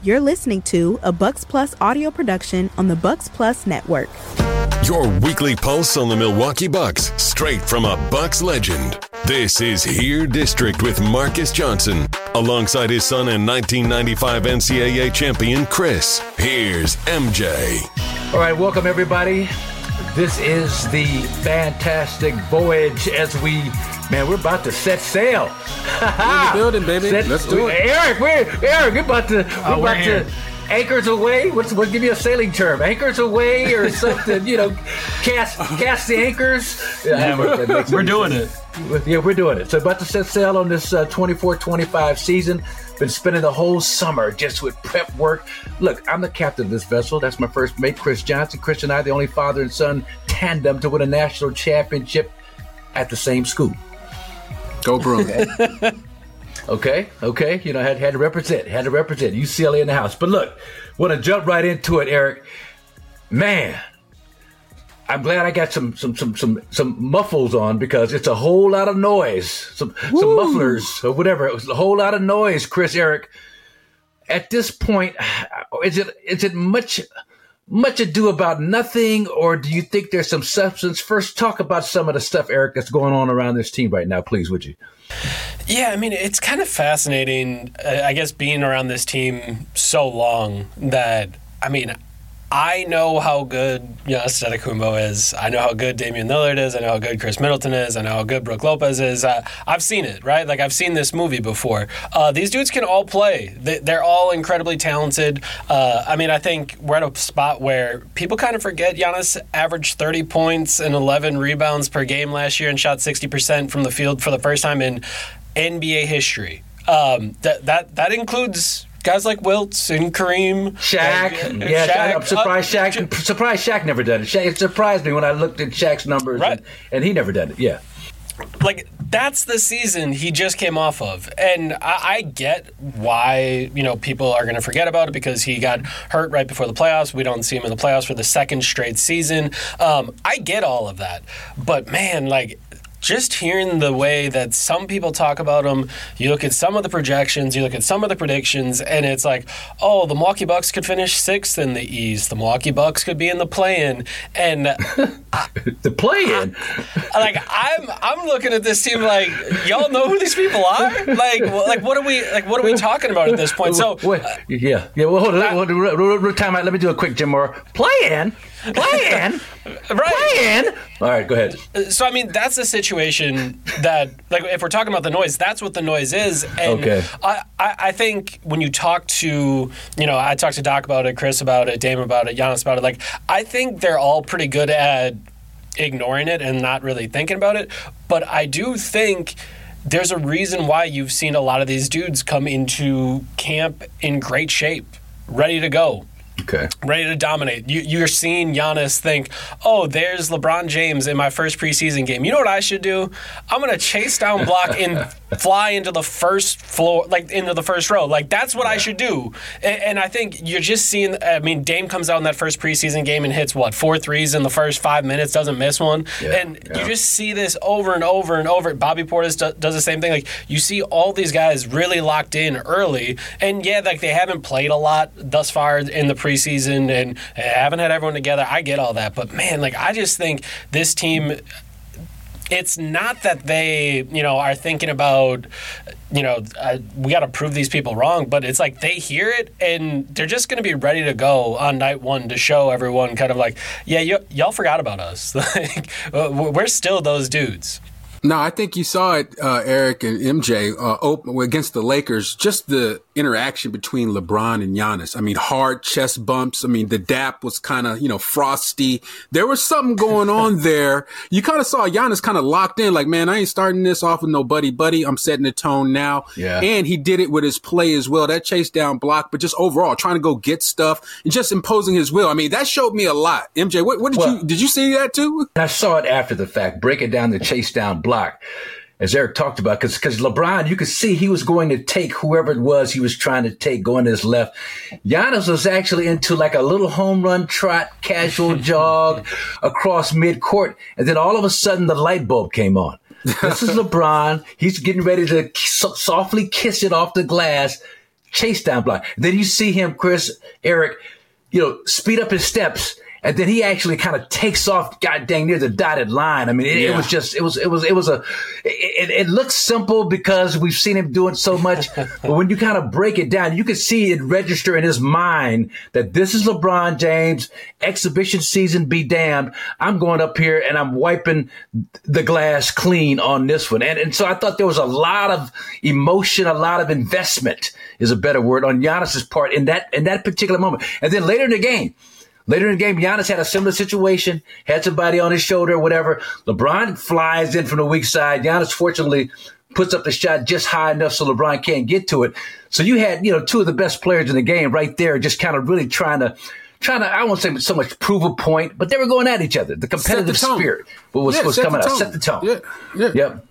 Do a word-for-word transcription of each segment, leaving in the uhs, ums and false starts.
You're listening to a Bucks Plus audio production on the Bucks Plus Network. Your weekly pulse on the Milwaukee Bucks, straight from a Bucks legend. This is Here District with Marcus Johnson, alongside his son and nineteen ninety-five N C double A champion, Chris. Here's M J. All right, welcome everybody. This is the fantastic voyage as we, man, we're about to set sail. We're in the building, baby. Set, Let's do it. Eric, we're, Eric, we're about to, we're oh, about we're to, anchors away. What's, what, give me a sailing term. Anchors away or something, you know, cast, cast the anchors. Yeah, we're, we're doing it. Yeah, we're doing it. So about to set sail on this uh, twenty-four twenty-five season. Been spending the whole summer just with prep work. Look, I'm the captain of this vessel. That's my first mate, Chris Johnson. Chris and I, the only father and son tandem to win a national championship at the same school. Go Bruins. Okay, okay. okay. You know, had, had to represent, had to represent. U C L A in the house. But look, want to jump right into it, Eric. Man, I'm glad I got some some some some some muffles on because it's a whole lot of noise. Some Woo. some mufflers or whatever. It was a whole lot of noise, Chris, Eric. At this point, is it is it much much ado about nothing, or do you think there's some substance? First, talk about some of the stuff, Eric, that's going on around this team right now, please, would you? Yeah, I mean, it's kind of fascinating, I guess, being around this team so long that, I mean, I know how good Giannis Antetokounmpo is. I know how good Damian Lillard is. I know how good Chris Middleton is. I know how good Brook Lopez is. Uh, I've seen it, right? Like, I've seen this movie before. Uh, these dudes can all play. They, they're all incredibly talented. Uh, I mean, I think we're at a spot where people kind of forget Giannis averaged thirty points and eleven rebounds per game last year and shot sixty percent from the field for the first time in N B A history. Um, that that that includes guys like Wilts and Kareem. Shaq. And, yeah, Shaq. I'm surprised uh, Shaq surprised Shaq never done it. Shaq, it surprised me when I looked at Shaq's numbers, right. and, and he never done it. Yeah. Like, that's the season he just came off of. And I, I get why, you know, people are going to forget about it because he got hurt right before the playoffs. We don't see him in the playoffs for the second straight season. Um, I get all of that. But, man, like, just hearing the way that some people talk about him, you look at some of the projections, you look at some of the predictions, and it's like, oh, the Milwaukee Bucks could finish sixth in the East. The Milwaukee Bucks could be in the play-in. And I, the play-in? I, like, I'm I'm looking at this team like, y'all know who these people are? Like, like what are we like? What are we talking about at this point? So, Wait, yeah, yeah. Well, hold on. Hold on, hold on, time out. Let me do a quick Jim Moore. Play-in? Play-in? Right. Play-in? All right, go ahead. So, I mean, that's the situation that, like, if we're talking about the noise, that's what the noise is. And okay. I, I, I think when you talk to, you know, I talked to Doc about it, Chris about it, Dame about it, Giannis about it, like, I think they're all pretty good at ignoring it and not really thinking about it. But I do think there's a reason why you've seen a lot of these dudes come into camp in great shape, ready to go. Okay. Ready to dominate. You, you're seeing Giannis think, oh, there's LeBron James in my first preseason game. You know what I should do? I'm going to chase down block and fly into the first floor, like into the first row. Like, that's what yeah. I should do. And, and I think you're just seeing, I mean, Dame comes out in that first preseason game and hits, what, four threes in the first five minutes, doesn't miss one. Yeah, and yeah. you just see this over and over and over. Bobby Portis do, does the same thing. Like, you see all these guys really locked in early. And, yeah, like, they haven't played a lot thus far in the preseason and haven't had everyone together. I get all that. But, man, like, I just think this team, it's not that they, you know, are thinking about, you know, uh, we got to prove these people wrong, but it's like they hear it and they're just going to be ready to go on night one to show everyone kind of like, yeah, y- y'all forgot about us. Like, we're still those dudes. No, I think you saw it, uh, Eric and M J, uh, open, against the Lakers, just the interaction between LeBron and Giannis. I mean, hard chest bumps. I mean, the dap was kind of, you know, frosty. There was something going on there. You kind of saw Giannis kind of locked in, like, man, I ain't starting this off with no buddy buddy. I'm setting the tone now. Yeah. And he did it with his play as well. That chase down block, but just overall trying to go get stuff and just imposing his will. I mean, that showed me a lot. M J, what, what did well, you, did you see that too? I saw it after the fact, breaking down the chase down block. As Eric talked about, because because LeBron, you could see he was going to take whoever it was he was trying to take going to his left. Giannis was actually into like a little home run trot, casual jog across midcourt. And then all of a sudden the light bulb came on. This is LeBron. He's getting ready to softly kiss it off the glass. chase down block. Then you see him, Chris, Eric, you know, speed up his steps. And then he actually kind of takes off, god dang near the dotted line. I mean, it, yeah. it was just, it was, it was, it was a, it, it looks simple because we've seen him do it so much. But when you kind of break it down, you can see it register in his mind that this is LeBron James, exhibition season be damned. I'm going up here and I'm wiping the glass clean on this one. And, and so I thought there was a lot of emotion, a lot of investment is a better word on Giannis's part in that, in that particular moment. And then later in the game, Later in the game, Giannis had a similar situation, had somebody on his shoulder or whatever. LeBron flies in from the weak side. Giannis, fortunately, puts up the shot just high enough so LeBron can't get to it. So you had, you know, two of the best players in the game right there just kind of really trying to, trying to, I won't say so much prove a point, but they were going at each other. The competitive the spirit was, yeah, was coming out, set the tone. Yeah, yeah. Yep.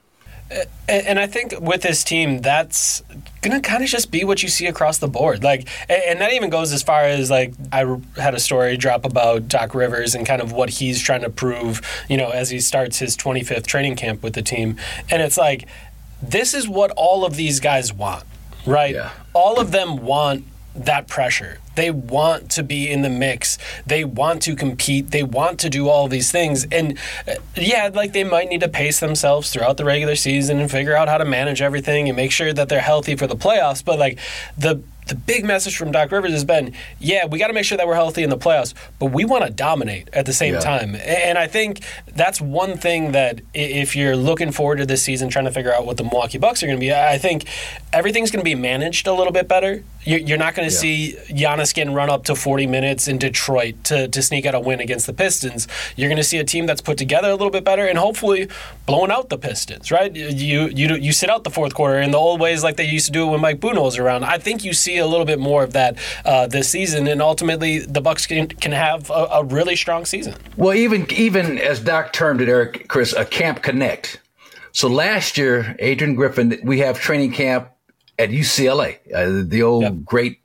And I think with this team, that's going to kind of just be what you see across the board. Like, and that even goes as far as, like, I had a story drop about Doc Rivers and kind of what he's trying to prove, you know, as he starts his twenty-fifth training camp with the team. And it's like, this is what all of these guys want, right? Yeah. All of them want that pressure. They want to be in the mix. They want to compete. They want to do all these things. And uh, yeah, like they might need to pace themselves throughout the regular season and figure out how to manage everything and make sure that they're healthy for the playoffs. But like the the big message from Doc Rivers has been, yeah, we got to make sure that we're healthy in the playoffs, but we want to dominate at the same yeah. time. And I think that's one thing that if you're looking forward to this season, trying to figure out what the Milwaukee Bucks are going to be, I think everything's going to be managed a little bit better. You're not going to yeah. see Giannis getting run up to forty minutes in Detroit to, to sneak out a win against the Pistons. You're going to see a team that's put together a little bit better and hopefully blowing out the Pistons, right? You you you sit out the fourth quarter in the old ways like they used to do it when Mike Budenholzer was around. I think you see a little bit more of that uh, this season, and ultimately the Bucks can, can have a, a really strong season. Well, even even as Doc termed it, Eric, Chris, a camp connect. So last year, Adrian Griffin, we have training camp at U C L A, uh, the old yep. great,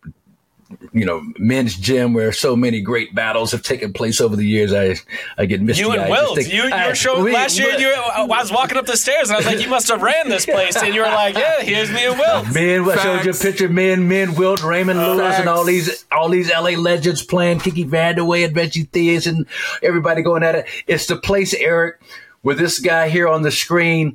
you know, men's gym where so many great battles have taken place over the years. I I get misty. You and Wilt, you, you were showing we, last year. You, I was walking up the stairs and I was like, you must have ran this place. And you were like, yeah, here's me and Wilt. Me and I showed you a picture of me and me and Wilt, Raymond Lewis, Facts. and all these all these L A legends playing, Kiki Vandeweghe and Reggie Theus and everybody going at it. It's the place, Eric, where this guy here on the screen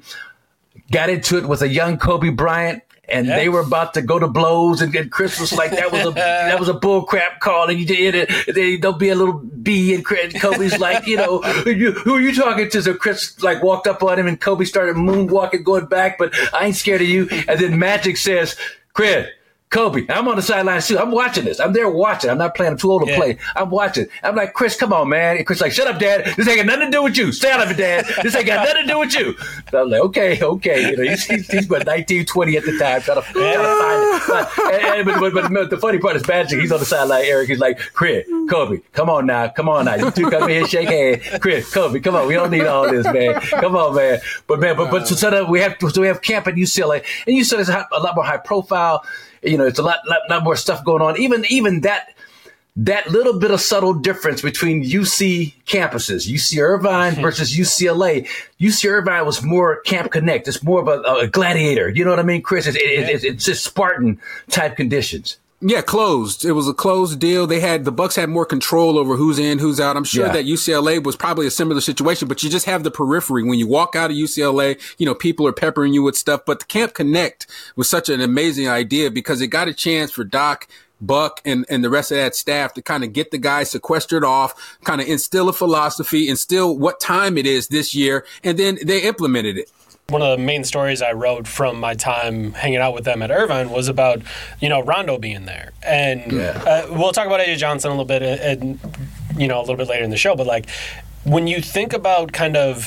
got into it with a young Kobe Bryant. And yes. they were about to go to blows, and, and Chris was like, "That was a that was a bull crap call." And you did it. They, there'll be a little B, and Kobe's like, "You know, you, who are you talking to?" So Chris like walked up on him, and Kobe started moonwalking, going back. But I ain't scared of you. And then Magic says, "Chris, Kobe, I'm on the sidelines too. I'm watching this. I'm there watching. I'm not playing. I'm too old to yeah. play. I'm watching." I'm like, "Chris, come on, man." And Chris like, "Shut up, Dad. This ain't got nothing to do with you. Stay out of it, Dad. This ain't got nothing to do with you." So I'm like, okay, okay. You know, he's, he's, he's about nineteen, twenty at the time, trying to, trying to find it. But, and, and, but, but, but the funny part is Magic. He's on the sideline, Eric. He's like, "Chris, Kobe, come on now. Come on now. You two come here, shake hands. Chris, Kobe, come on. We don't need all this, man. Come on, man." But, man, but, but so, so we have so we have camp at U C L A. And U C L A is a lot more high profile. You know, it's a lot, lot, lot more stuff going on. Even, even that, that little bit of subtle difference between U C campuses, U C Irvine versus U C L A. U C Irvine was more Camp Connect. It's more of a, a gladiator. You know what I mean, Chris? It's, it, it, it's just Spartan type conditions. Yeah, closed. It was a closed deal. They had the Bucks had more control over who's in, who's out. I'm sure yeah. that U C L A was probably a similar situation, but you just have the periphery. When you walk out of U C L A, you know, people are peppering you with stuff. But the Camp Connect was such an amazing idea because it got a chance for Doc, Buck, and, and the rest of that staff to kind of get the guys sequestered off, kind of instill a philosophy, instill what time it is this year, and then they implemented it. One of the main stories I wrote from my time hanging out with them at Irvine was about, you know, Rondo being there. And yeah. uh, we'll talk about A J Johnson a little bit, and, you know, a little bit later in the show. But, like, when you think about kind of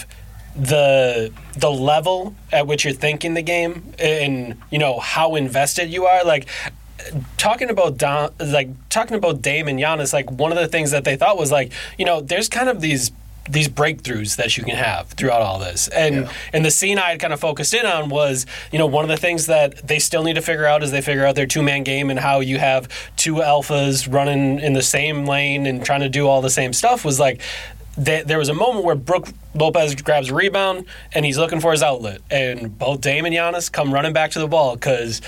the the level at which you're thinking the game and, you know, how invested you are, like, talking about Don, like talking about Dame and Giannis, like, one of the things that they thought was, like, you know, there's kind of these these breakthroughs that you can have throughout all this. And yeah. and the scene I had kind of focused in on was, you know, one of the things that they still need to figure out is they figure out their two-man game and how you have two alphas running in the same lane and trying to do all the same stuff was like, they, there was a moment where Brook Lopez grabs a rebound and he's looking for his outlet. And both Dame and Giannis come running back to the ball because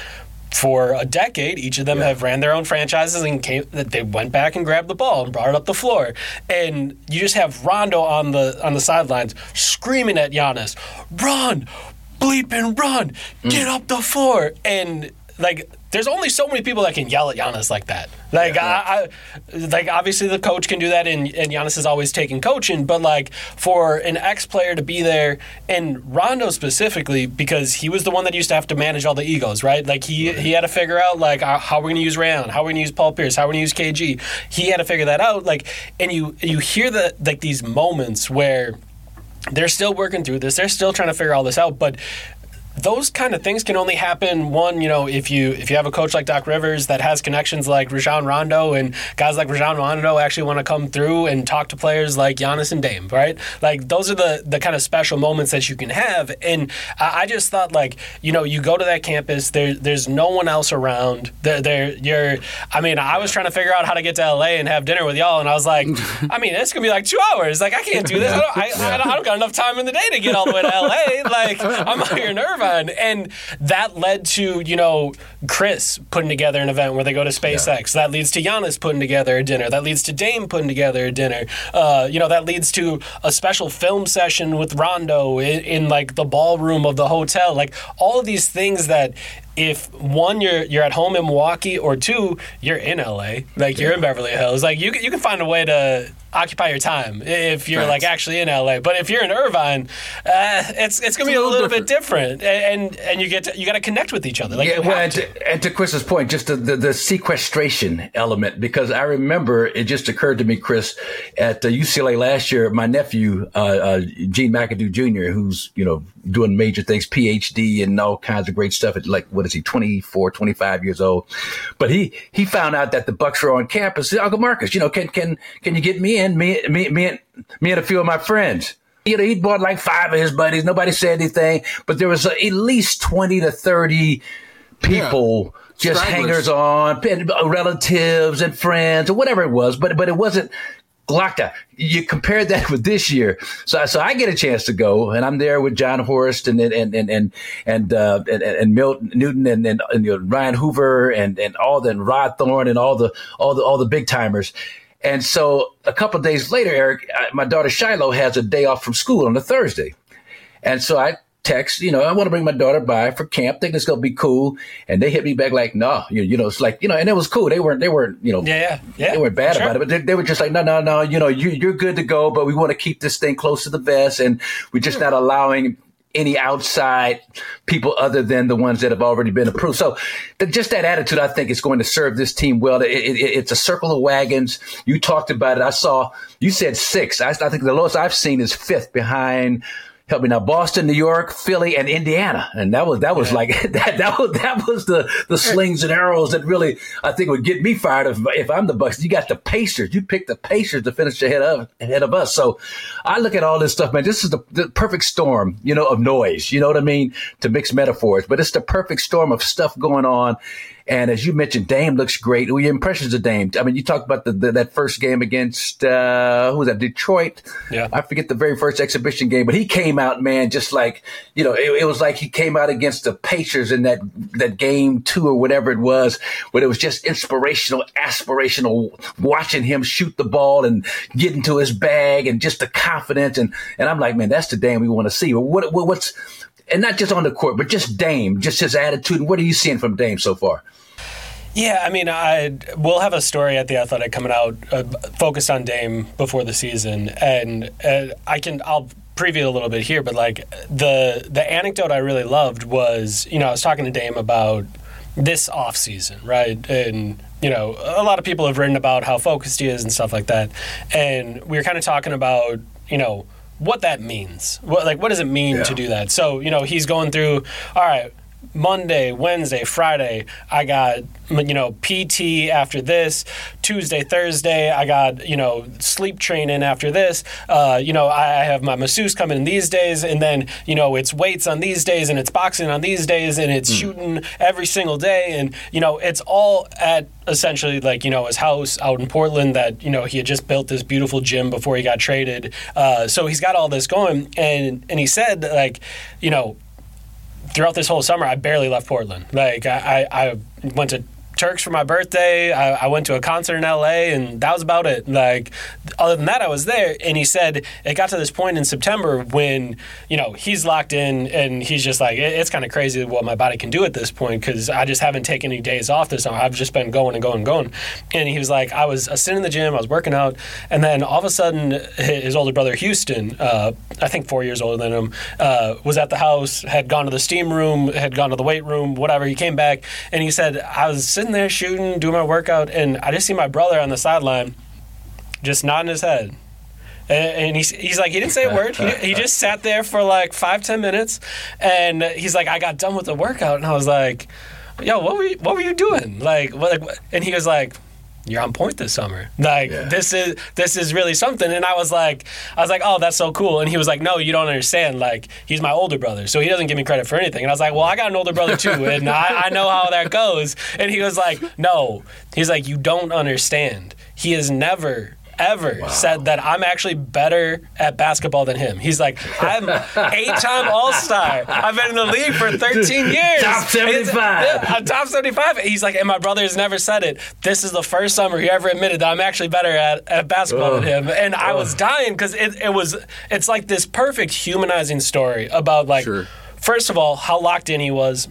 for a decade, each of them yeah. have ran their own franchises and came. They went back and grabbed the ball and brought it up the floor. And you just have Rondo on the on the sidelines screaming at Giannis, "Run, bleeping run, get mm. up the floor!" And like, there's only so many people that can yell at Giannis like that. Like, yeah, I, I, like obviously the coach can do that, and, and Giannis is always taking coaching. But like, for an ex-player to be there, and Rondo specifically, because he was the one that used to have to manage all the egos, right? Like he right. he had to figure out like how we're going to use Rayon, how we're going to use Paul Pierce, how we're going to use K G. He had to figure that out. Like, and you you hear the like these moments where they're still working through this, they're still trying to figure all this out, but those kind of things can only happen, one, you know, if you if you have a coach like Doc Rivers that has connections like Rajon Rondo, and guys like Rajon Rondo actually want to come through and talk to players like Giannis and Dame, right? Like, those are the, the kind of special moments that you can have. And I, I just thought, like, you know, you go to that campus, there, there's no one else around. There, there, you're, I mean, I was trying to figure out how to get to L A and have dinner with y'all, and I was like, I mean, it's going to be like two hours. Like, I can't do this. I don't, I, I, I don't got enough time in the day to get all the way to L A. Like, I'm out here in Irvine. And that led to, you know, Chris putting together an event where they go to SpaceX. Yeah. That leads to Giannis putting together a dinner. That leads to Dame putting together a dinner. Uh, you know, that leads to a special film session with Rondo in, in like the ballroom of the hotel. Like, all of these things that, if one, you're you're at home in Milwaukee, or two, you're in L A, like you're in Beverly Hills, like you you can find a way to occupy your time if you're right. like actually in L A. But if you're in Irvine, uh, it's it's gonna it's be a little, little bit different, and and you get to, you got to connect with each other. Like, yeah, well, and to, and to Chris's point, just the, the the sequestration element, because I remember it just occurred to me, Chris, at uh, U C L A last year, my nephew uh, uh, Gene McAdoo Junior, who's you know doing major things, P H D and all kinds of great stuff at like what is he, twenty-four, twenty-five years old, but he he found out that the Bucks were on campus. Uncle Marcus, you know, can can can you get me in? Me, me, me, and, me and a few of my friends. You know, he bought like five of his buddies. Nobody said anything, but there was uh, at least twenty to thirty people, yeah. just hangers on, relatives and friends or whatever it was. But but it wasn't locked out. You compared that with this year, so so I get a chance to go, and I'm there with John Horst and and and and and uh, and, and Milt Newton and and, and you know, Ryan Hoover and and all the and Rod Thorne and all the all the all the big timers. And so a couple of days later, Eric, my daughter Shiloh has a day off from school on a Thursday. And so I text, you know, I want to bring my daughter by for camp. Think it's going to be cool. And they hit me back like, no, you, you know, it's like, you know, and it was cool. They weren't, they weren't, you know, yeah, yeah, yeah, they weren't bad sure. about it, but they, they were just like, no, no, no, you know, you, you're good to go, but we want to keep this thing close to the vest. And we're just not allowing any outside people other than the ones that have already been approved. So the, just that attitude, I think, is going to serve this team well. It, it, it's a circle of wagons. You talked about it. I saw, you said six. I, I think the lowest I've seen is fifth behind, help me now, Boston, New York, Philly, and Indiana. And that was, that was yeah. like, that, that was, that was the, the slings and arrows that really, I think, would get me fired if, if I'm the Bucks. You got the Pacers. You picked the Pacers to finish ahead of, ahead of us. So I look at all this stuff, man. This is the, the perfect storm, you know, of noise. You know what I mean? To mix metaphors, but it's the perfect storm of stuff going on. And as you mentioned, Dame looks great. What are your impressions of Dame? I mean, you talked about the, the that first game against, uh, who was that, Detroit? Yeah. I forget the very first exhibition game, but he came out, man, just like, you know, it, it was like he came out against the Pacers in that, that game two or whatever it was, where it was just inspirational, aspirational, watching him shoot the ball and get into his bag and just the confidence. And, and I'm like, man, that's the Dame we want to see. What, what, what's, and not just on the court, but just Dame, just his attitude. What are you seeing from Dame so far? Yeah, I mean, I we'll have a story at The Athletic coming out uh, focused on Dame before the season, and uh, I can I'll preview a little bit here, but like the the anecdote I really loved was, you know, I was talking to Dame about this offseason, right? And you know, a lot of people have written about how focused he is and stuff like that, and we were kind of talking about, you know, what that means. What like what does it mean yeah. to do that? So, you know, he's going through, all right, Monday, Wednesday, Friday, I got, you know, P T after this. Tuesday, Thursday, I got, you know, sleep training after this. Uh, you know, I have my masseuse coming in these days, and then, you know, it's weights on these days, and it's boxing on these days, and it's mm. shooting every single day. And, you know, it's all at essentially like, you know, his house out in Portland that, you know, he had just built this beautiful gym before he got traded. Uh, so he's got all this going. And, and he said, like, you know, throughout this whole summer, I barely left Portland. Like, I, I, I went to Turks for my birthday. I, I went to a concert in L A, and that was about it. Like, other than that, I was there. And he said it got to this point in September when, you know, he's locked in, and he's just like, it, it's kind of crazy what my body can do at this point because I just haven't taken any days off this summer. I've just been going and going and going. And he was like, I was sitting in the gym, I was working out, and then all of a sudden, his older brother Houston, uh, I think four years older than him, uh, was at the house, had gone to the steam room, had gone to the weight room, whatever. He came back, and he said, I was sitting there shooting, doing my workout, and I just see my brother on the sideline just nodding his head. And, and he's, he's like, he didn't say a word. He, he just sat there for like five, ten minutes, and he's like, I got done with the workout, and I was like, yo, what were you, what were you doing? Like, what, like, and he was like, you're on point this summer. Like, yeah. this is this is really something. And I was like, I was like, oh, that's so cool. And he was like, no, you don't understand. Like, he's my older brother, so he doesn't give me credit for anything. And I was like, well, I got an older brother too, and I, I know how that goes. And he was like, no. He's like, you don't understand. He has never ever wow. said that I'm actually better at basketball than him. He's like, I'm eight-time All-Star. I've been in the league for thirteen years. Top seventy-five. I'm top seventy-five. He's like, and my brother has never said it. This is the first summer he ever admitted that I'm actually better at, at basketball oh. than him. And oh. I was dying because it, it was, it's like this perfect humanizing story about like, sure. first of all, how locked in he was.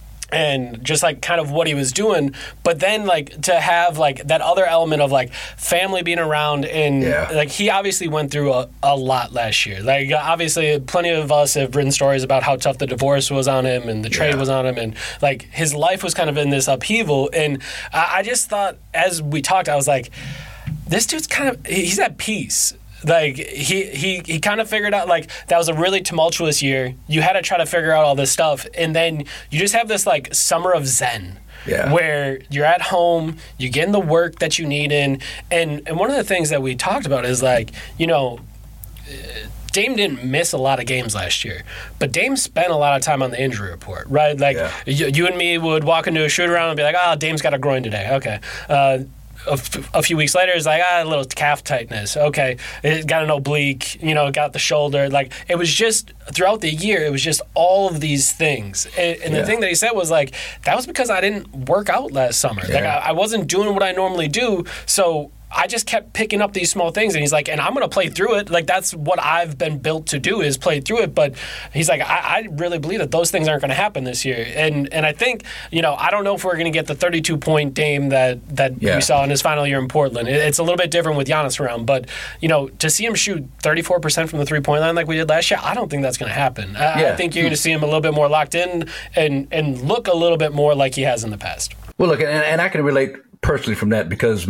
And just like kind of what he was doing, but then like to have like that other element of like family being around, and yeah. like he obviously went through a, a lot last year. Like obviously plenty of us have written stories about how tough the divorce was on him and the trade yeah. was on him, and like his life was kind of in this upheaval. And I, I just thought as we talked, I was like, this dude's kind of, he's at peace. Like, he, he, he kind of figured out, like, that was a really tumultuous year. You had to try to figure out all this stuff. And then you just have this, like, summer of zen. Yeah. Where you're at home, you're getting the work that you need in. And, and one of the things that we talked about is, like, you know, Dame didn't miss a lot of games last year, but Dame spent a lot of time on the injury report, right? Like, yeah. you, you and me would walk into a shoot-around and be like, oh, Dame's got a groin today. Okay. Uh A, f- a few weeks later, it's like, ah, a little calf tightness. Okay, it got an oblique, you know, got the shoulder. Like, it was just, throughout the year, it was just all of these things. And, and yeah. the thing that he said was, like, that was because I didn't work out last summer. Yeah. Like, I, I wasn't doing what I normally do, so I just kept picking up these small things. And he's like, and I'm going to play through it. Like, that's what I've been built to do, is play through it. But he's like, I, I really believe that those things aren't going to happen this year. And and I think, you know, I don't know if we're going to get the thirty-two point Dame that, that yeah. we saw in his final year in Portland. It, it's a little bit different with Giannis around. But, you know, to see him shoot thirty-four percent from the three-point line like we did last year, I don't think that's going to happen. I, yeah. I think you're going to see him a little bit more locked in and, and look a little bit more like he has in the past. Well, look, and, and I can relate personally from that, because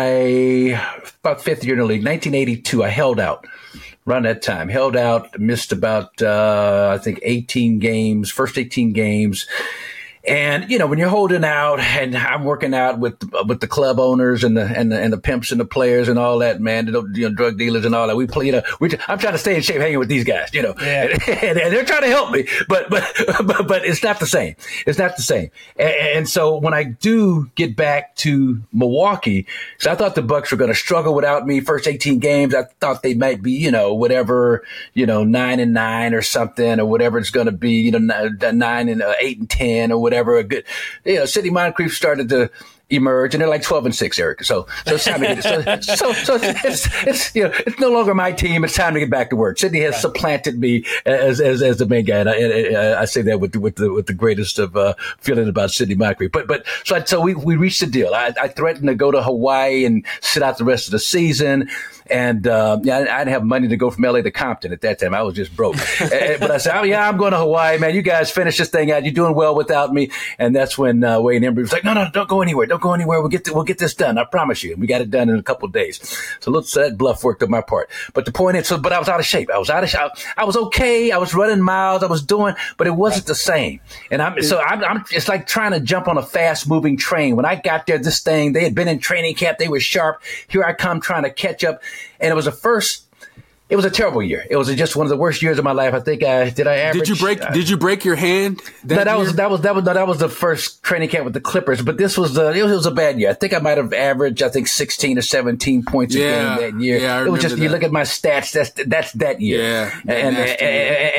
my about fifth year in the league, nineteen eighty-two, I held out around that time, held out, missed about, uh, I think eighteen games, first eighteen games. And, you know, when you're holding out, and I'm working out with with the club owners and the and the, and the pimps and the players and all that, man, the, you know, drug dealers and all that. We play, you know, we, I'm trying to stay in shape hanging with these guys, you know, yeah. and, and they're trying to help me, but, but but but it's not the same. It's not the same. And, and so when I do get back to Milwaukee, so I thought the Bucks were going to struggle without me. First eighteen games, I thought they might be, you know, whatever, you know, nine and nine or something, or whatever it's going to be, you know, nine and uh, eight and ten or whatever. A good, you know, Sidney Moncrief started to emerge, and they're like twelve and six, Eric. So, so it's time to get so, so, so it's, it's, you know, it's no longer my team. It's time to get back to work. Sidney has right. supplanted me as, as, as the main guy. And I, and I say that with the, with the, with the greatest of, uh, feeling about Sidney Moncrief. But, but, so, I, so we, we reached a deal. I, I threatened to go to Hawaii and sit out the rest of the season. And, uh, yeah, I, I didn't have money to go from L A to Compton at that time. I was just broke. But I said, oh, yeah, I'm going to Hawaii, man. You guys finish this thing out. You're doing well without me. And that's when, uh, Wayne Embry was like, no, no, don't go anywhere. Don't go anywhere. We'll get, to, we'll get this done. I promise you. And we got it done in a couple of days. So look, so that bluff worked on my part. But the point is, so, but I was out of shape. I was out of shape. I was okay. I was running miles. I was doing, but it wasn't the same. And I'm, so I'm, I'm, it's like trying to jump on a fast moving train. When I got there, this thing, they had been in training camp. They were sharp. Here I come trying to catch up. And it was a first, it was a terrible year. It was just one of the worst years of my life. I think I, did I average? Did you break, uh, did you break your hand? That, no, that was, that was, that was, no, that was the first training camp with the Clippers, but this was the, it was, it was a bad year. I think I might have averaged, I think sixteen or seventeen points a yeah, game that year. Yeah, I it was just, that. You look at my stats, that's, that's that year. Yeah. And, and, and,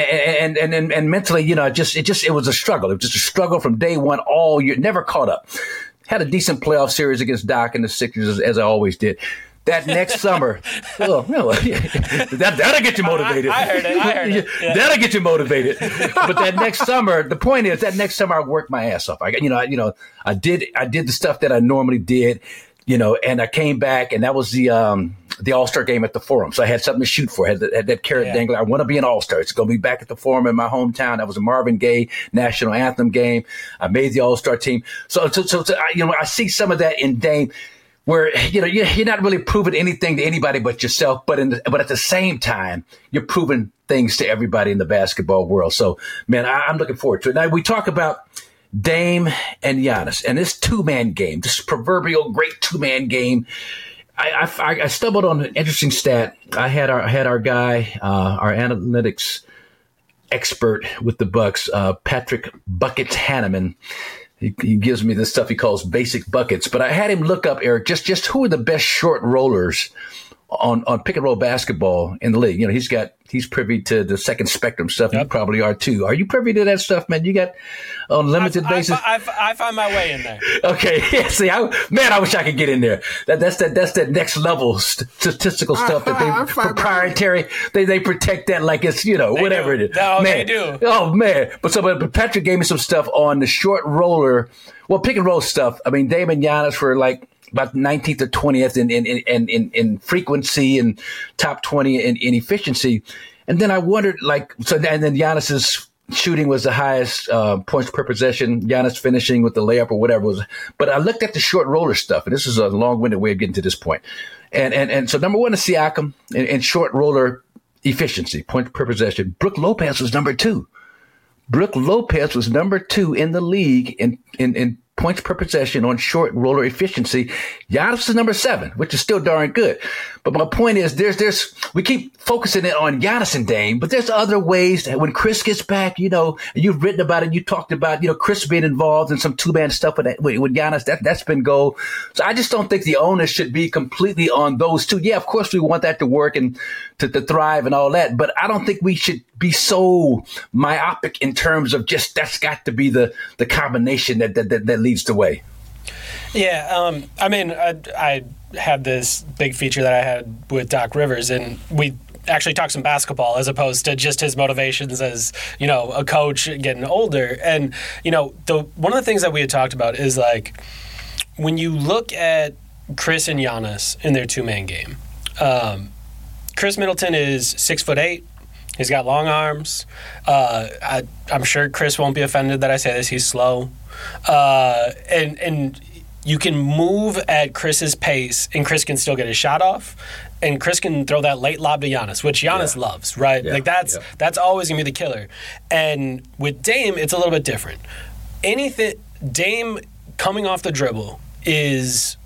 and, and, and, and mentally, you know, just, it just, it was a struggle. It was just a struggle from day one all year, never caught up. Had a decent playoff series against Doc and the Sixers, as, as I always did. That next summer, oh, no, that, that'll get you motivated. I, I heard it. I heard it. Yeah. That'll get you motivated. But that next summer, the point is, that next summer I worked my ass off. I, you know, I, you know, I did, I did the stuff that I normally did, you know, and I came back, and that was the um, the All Star game at the Forum. So I had something to shoot for. I had, had that carrot yeah. dangler. I want to be an All Star. It's going to be back at the Forum in my hometown. That was a Marvin Gaye national anthem game. I made the All Star team. So, so, so, so I, you know, I see some of that in Dame, where, you know, you're not really proving anything to anybody but yourself, but in the, but at the same time, you're proving things to everybody in the basketball world. So, man, I, I'm looking forward to it. Now, we talk about Dame and Giannis and this two-man game, this proverbial great two-man game. I, I, I stumbled on an interesting stat. I had our had our guy, uh, our analytics expert with the Bucks, uh, Patrick Buckets Hanneman. He, he gives me this stuff he calls basic buckets. But I had him look up, Eric, just just who are the best short rollers on, on pick and roll basketball in the league. You know, he's got he's privy to the second spectrum stuff. Yep. You probably are too. Are you privy to that stuff, man? You got on limited I, basis. I, I, I find my way in there. Okay, yeah. See, I, man, I wish I could get in there. That that's that that's that next level st- statistical stuff that they proprietary. They they protect that like it's you know they whatever do. it is. No, man. they do. Oh man, but so but Patrick gave me some stuff on the short roller. Well, pick and roll stuff. I mean, Dame and Giannis were like about nineteenth or twentieth in in, in, in, in frequency and top twenty in, in efficiency. And then I wondered, like, so and then Giannis's shooting was the highest uh, points per possession. Giannis finishing with the layup or whatever it was. But I looked at the short roller stuff, and this is a long-winded way of getting to this point. And and and so number one is Siakam in, in short roller efficiency, points per possession. Brook Lopez was number two. Brook Lopez was number two in the league in, in, in points per possession on short roller efficiency. Giannis is number seven, which is still darn good. But my point is, there's, there's, we keep focusing it on Giannis and Dame, but there's other ways that when Chris gets back, you know, and you've written about it, you talked about, you know, Chris being involved in some two-man stuff with, with, with Giannis, that, that's been gold. So I just don't think the onus should be completely on those two. Yeah, of course we want that to work and to, to thrive and all that, but I don't think we should be so myopic in terms of just that's got to be the, the combination that, that, that, that leads the way. Yeah, um, I mean, I, I had this big feature that I had with Doc Rivers, and we actually talked some basketball as opposed to just his motivations as, you know, a coach getting older. And, you know, the one of the things that we had talked about is, like, when you look at Chris and Giannis in their two-man game, um, Chris Middleton is six foot eight. He's got long arms. Uh, I, I'm sure Chris won't be offended that I say this. He's slow. Uh, and and you can move at Chris's pace, and Chris can still get his shot off, and Chris can throw that late lob to Giannis, which Giannis yeah. loves, right? Yeah. Like that's yeah. that's always gonna be the killer. And with Dame, it's a little bit different. Anything Dame coming off the dribble is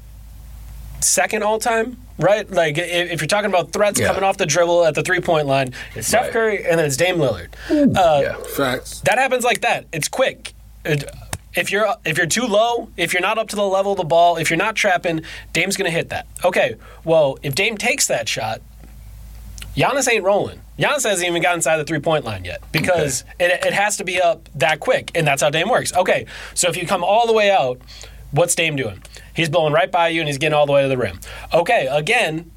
second all time, right? Like if, if you're talking about threats yeah. coming off the dribble at the three point line, it's Steph right. Curry and then it's Dame Lillard. Uh, yeah, facts. That happens like that. It's quick. It, If you're if you're too low, if you're not up to the level of the ball, if you're not trapping, Dame's going to hit that. Okay, well, if Dame takes that shot, Giannis ain't rolling. Giannis hasn't even got inside the three-point line yet because okay. it, it has to be up that quick, and that's how Dame works. Okay, so if you come all the way out, what's Dame doing? He's blowing right by you, and he's getting all the way to the rim. Okay, again,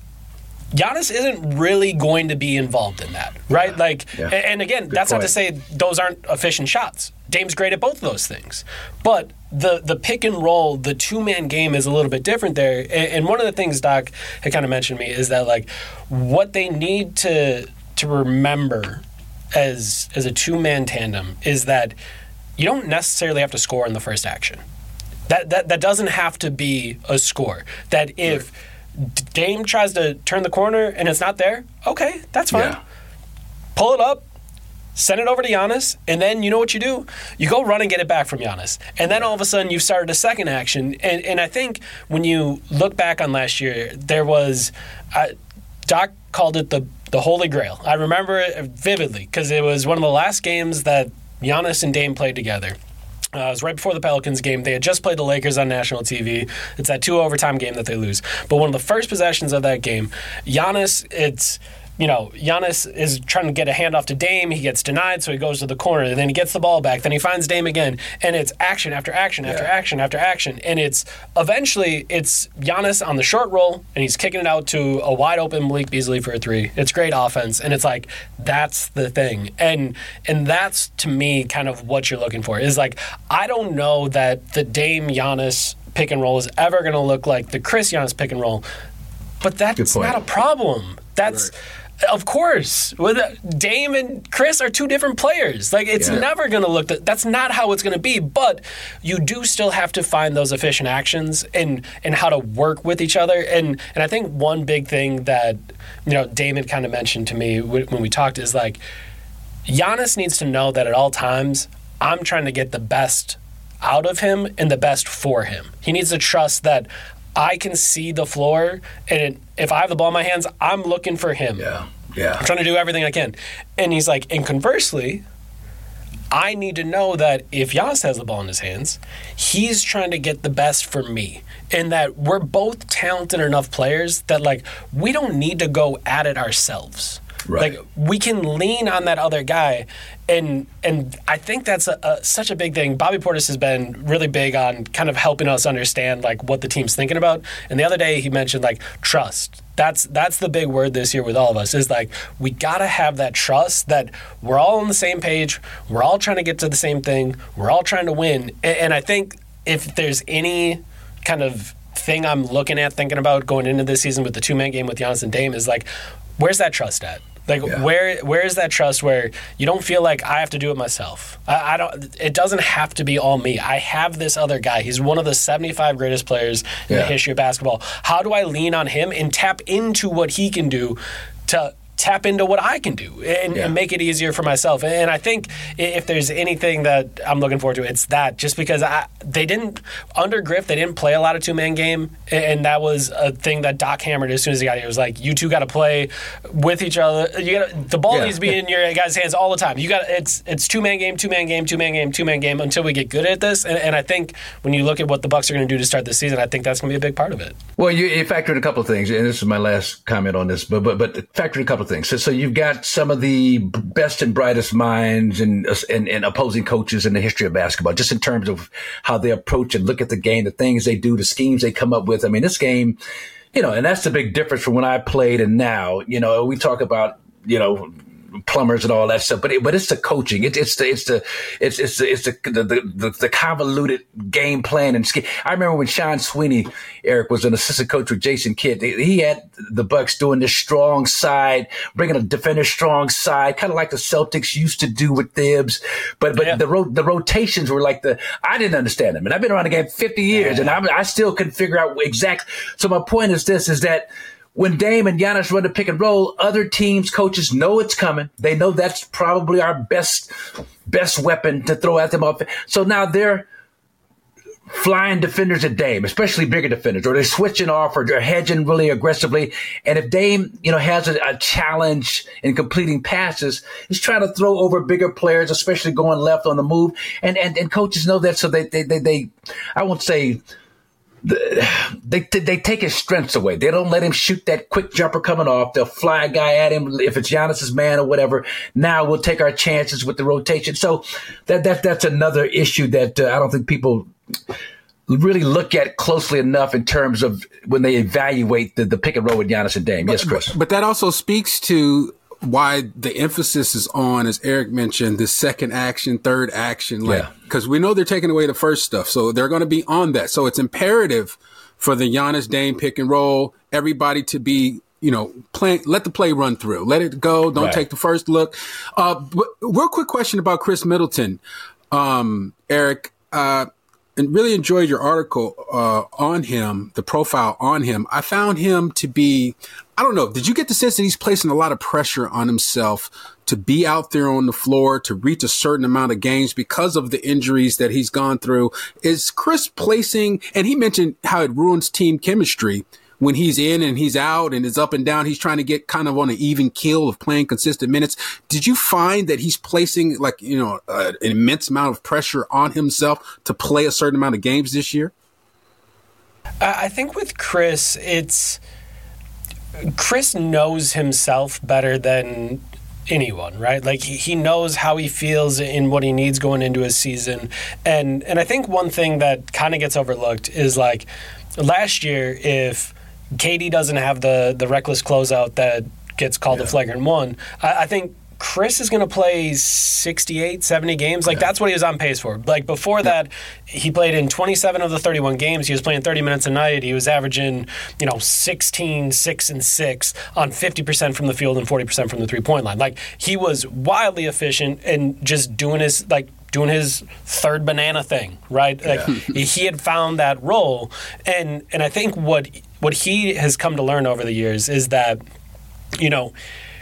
Giannis isn't really going to be involved in that, right? Yeah. Like, yeah. and again, Good that's point. Not to say those aren't efficient shots. Dame's great at both of those things. But the the pick and roll, the two-man game is a little bit different there. And, and one of the things Doc had kind of mentioned to me is that, like, what they need to to remember as as a two-man tandem is that you don't necessarily have to score in the first action. That that, that doesn't have to be a score. That if right. Dame tries to turn the corner and it's not there, okay, that's fine. Yeah. Pull it up. Send it over to Giannis, and then you know what you do? You go run and get it back from Giannis. And then all of a sudden you've started a second action. And, and I think when you look back on last year, there was uh, – Doc called it the, the Holy Grail. I remember it vividly because it was one of the last games that Giannis and Dame played together. Uh, it was right before the Pelicans game. They had just played the Lakers on national T V. It's that two overtime game that they lose. But one of the first possessions of that game, Giannis, it's – you know, Giannis is trying to get a handoff to Dame. He gets denied, so he goes to the corner. And then he gets the ball back. Then he finds Dame again. And it's action after action after yeah. action after action. And it's eventually it's Giannis on the short roll, and he's kicking it out to a wide open Malik Beasley for a three. It's great offense. And it's like, that's the thing. And and that's, to me, kind of what you're looking for. Is like, I don't know that the Dame Giannis pick and roll is ever going to look like the Chris Giannis pick and roll. But that's not a problem. That's... Right. Of course. Dame and Chris are two different players. Like, it's yeah. never going to look... That, that's not how it's going to be. But you do still have to find those efficient actions and, and how to work with each other. And and I think one big thing that, you know, Damon kind of mentioned to me when we talked is, like, Giannis needs to know that at all times, I'm trying to get the best out of him and the best for him. He needs to trust that I can see the floor, and if I have the ball in my hands, I'm looking for him. Yeah, yeah. I'm trying to do everything I can. And he's like, and conversely, I need to know that if Giannis has the ball in his hands, he's trying to get the best for me. And that we're both talented enough players that, like, we don't need to go at it ourselves. Right. Like, we can lean on that other guy, and and I think that's a, a, such a big thing. Bobby Portis has been really big on kind of helping us understand, like, what the team's thinking about. And the other day he mentioned, like, trust. That's that's the big word this year with all of us, is, like, we got to have that trust that we're all on the same page, we're all trying to get to the same thing, we're all trying to win. And, and I think if there's any kind of thing I'm looking at, thinking about going into this season with the two-man game with Giannis and Dame, is, like, where's that trust at? Like, yeah. where where is that trust where you don't feel like I have to do it myself? I, I don't. It doesn't have to be all me. I have this other guy. He's one of the seventy-five greatest players in yeah. the history of basketball. How do I lean on him and tap into what he can do to tap into what I can do and, yeah. and make it easier for myself? And I think if there's anything that I'm looking forward to, it's that. Just because I, they didn't, under Griff, they didn't play a lot of two-man game, and that was a thing that Doc hammered as soon as he got here. It was like, you two got to play with each other. You got the ball yeah. needs to be in your guys' hands all the time. You got it's it's two-man game, two-man game, two-man game, two-man game until we get good at this. And, and I think when you look at what the Bucks are going to do to start this season, I think that's going to be a big part of it. Well, you, you factor in a couple of things, and this is my last comment on this, but but but factor in a couple of things. So, so you've got some of the best and brightest minds and, and and opposing coaches in the history of basketball, just in terms of how they approach and look at the game, the things they do, the schemes they come up with. I mean, this game, you know, and that's the big difference from when I played and now. You know, we talk about, you know, plumbers and all that stuff, but it, but it's the coaching. It, it's the it's the it's it's the it's the the, the, the convoluted game plan and scheme. I remember when Sean Sweeney, Eric, was an assistant coach with Jason Kidd. He had the Bucks doing this strong side, bringing a defender strong side, kind of like the Celtics used to do with Thibs. But but yeah. the ro- the rotations were like the I didn't understand them, and I've been around the game fifty years, yeah. and I I still couldn't figure out exactly. So my point is this: is that when Dame and Giannis run the pick and roll, other teams' coaches know it's coming. They know that's probably our best best weapon to throw at them up. So now they're flying defenders at Dame, especially bigger defenders, or they're switching off or they're hedging really aggressively. And if Dame, you know, has a, a challenge in completing passes, he's trying to throw over bigger players, especially going left on the move. And and, and coaches know that, so they they they, they I won't say. They they take his strengths away. They don't let him shoot that quick jumper coming off. They'll fly a guy at him if it's Giannis's man or whatever. Now we'll take our chances with the rotation. So that that that's another issue that uh, I don't think people really look at closely enough in terms of when they evaluate the, the pick and roll with Giannis and Dame. Yes, Chris. But, but that also speaks to why the emphasis is on, as Eric mentioned, the second action, third action, like, because yeah. we know they're taking away the first stuff. So they're going to be on that. So it's imperative for the Giannis Dame pick and roll, everybody to be, you know, playing, let the play run through, let it go. Don't right. take the first look. Uh, but real quick question about Chris Middleton, um, Eric, uh, and really enjoyed your article uh, on him, the profile on him. I found him to be, I don't know, did you get the sense that he's placing a lot of pressure on himself to be out there on the floor, to reach a certain amount of games because of the injuries that he's gone through? Is Chris placing, and he mentioned how it ruins team chemistry when he's in and he's out and is up and down, he's trying to get kind of on an even keel of playing consistent minutes. Did you find that he's placing, like, you know, uh, an immense amount of pressure on himself to play a certain amount of games this year? I think with Chris, it's Chris knows himself better than anyone, right? Like he, he knows how he feels in what he needs going into his season. And and I think one thing that kind of gets overlooked is like last year, if K D doesn't have the, the reckless closeout that gets called yeah. a flagrant one, I, I think Chris is going to play sixty-eight, seventy games. Like, yeah. that's what he was on pace for. Like, before yeah. that, he played in twenty-seven of the thirty-one games. He was playing thirty minutes a night. He was averaging, you know, sixteen, six, and six on fifty percent from the field and forty percent from the three-point line. Like, he was wildly efficient and just doing his, like, doing his third banana thing, right? Like, yeah. he had found that role. And and I think what what he has come to learn over the years is that, you know,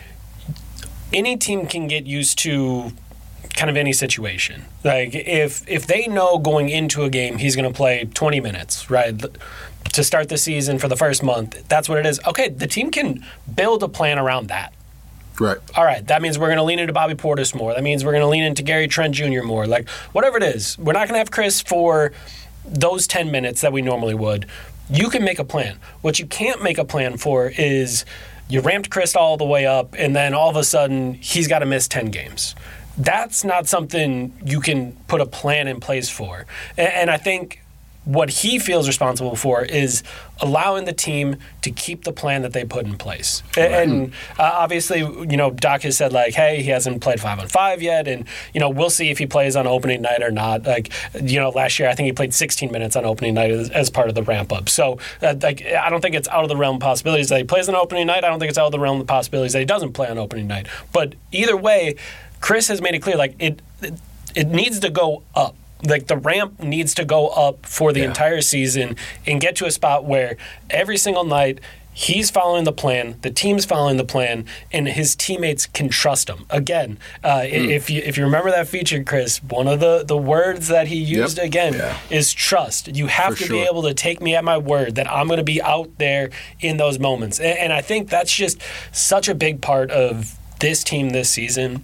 any team can get used to kind of any situation. Like if if they know going into a game he's going to play twenty minutes, right, to start the season for the first month, that's what it is. Okay, the team can build a plan around that. Right. All right, that means we're going to lean into Bobby Portis more. That means we're going to lean into Gary Trent Junior more. Like whatever it is, we're not going to have Chris for those ten minutes that we normally would. You can make a plan. What you can't make a plan for is you ramped Chris all the way up, and then all of a sudden he's got to miss ten games. That's not something you can put a plan in place for. And I think what he feels responsible for is allowing the team to keep the plan that they put in place. Right. And uh, obviously, you know, Doc has said, like, hey, he hasn't played five on five yet, and, you know, we'll see if he plays on opening night or not. Like, you know, last year I think he played sixteen minutes on opening night as, as part of the ramp-up. So, uh, like, I don't think it's out of the realm of possibilities that he plays on opening night. I don't think it's out of the realm of possibilities that he doesn't play on opening night. But either way, Chris has made it clear, like, it it, it needs to go up. Like, the ramp needs to go up for the yeah. entire season and get to a spot where every single night he's following the plan, the team's following the plan, and his teammates can trust him. Again, uh, mm. if you if you remember that feature, Chris, one of the, the words that he used yep. again yeah. is trust. You have for to sure. be able to take me at my word that I'm going to be out there in those moments. And, and I think that's just such a big part of this team this season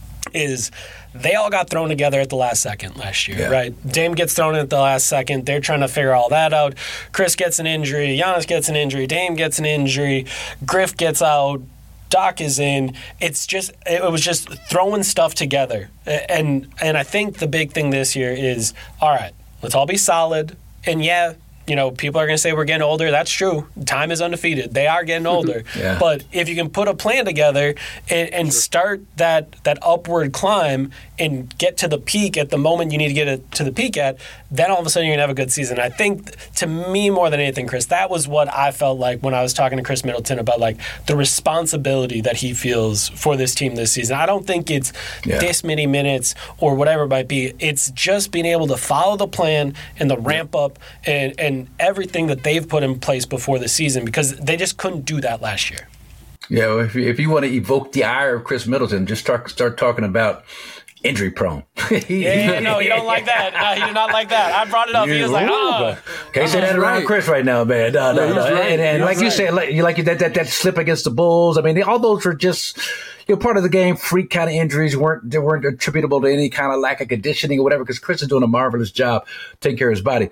is they all got thrown together at the last second last year, yeah. right? Dame gets thrown in at the last second. They're trying to figure all that out. Chris gets an injury. Giannis gets an injury. Dame gets an injury. Griff gets out. Doc is in. It's just it was just throwing stuff together. And and I think the big thing this year is, all right, let's all be solid. And yeah, you know, people are going to say we're getting older. That's true. Time is undefeated. They are getting older. yeah. But if you can put a plan together and, and sure. start that that upward climb and get to the peak at the moment you need to get it to the peak at, then all of a sudden you're going to have a good season. I think, to me, more than anything, Chris, that was what I felt like when I was talking to Chris Middleton about, like, the responsibility that he feels for this team this season. I don't think it's yeah. this many minutes or whatever it might be. It's just being able to follow the plan and the ramp up and, and everything that they've put in place before the season, because they just couldn't do that last year. Yeah, well, if you, if you want to evoke the ire of Chris Middleton, just start, start talking about injury prone. yeah, no, you don't like that. No, he did not like that. I brought it up. He was like, oh. Can't say that around right. Chris right now, man. No, no, no. no. Right. And, and like right. you said, like, you like that, that that slip against the Bulls. I mean, they, all those were just, you know, part of the game. Freak kind of injuries weren't they weren't attributable to any kind of lack of conditioning or whatever, because Chris is doing a marvelous job taking care of his body.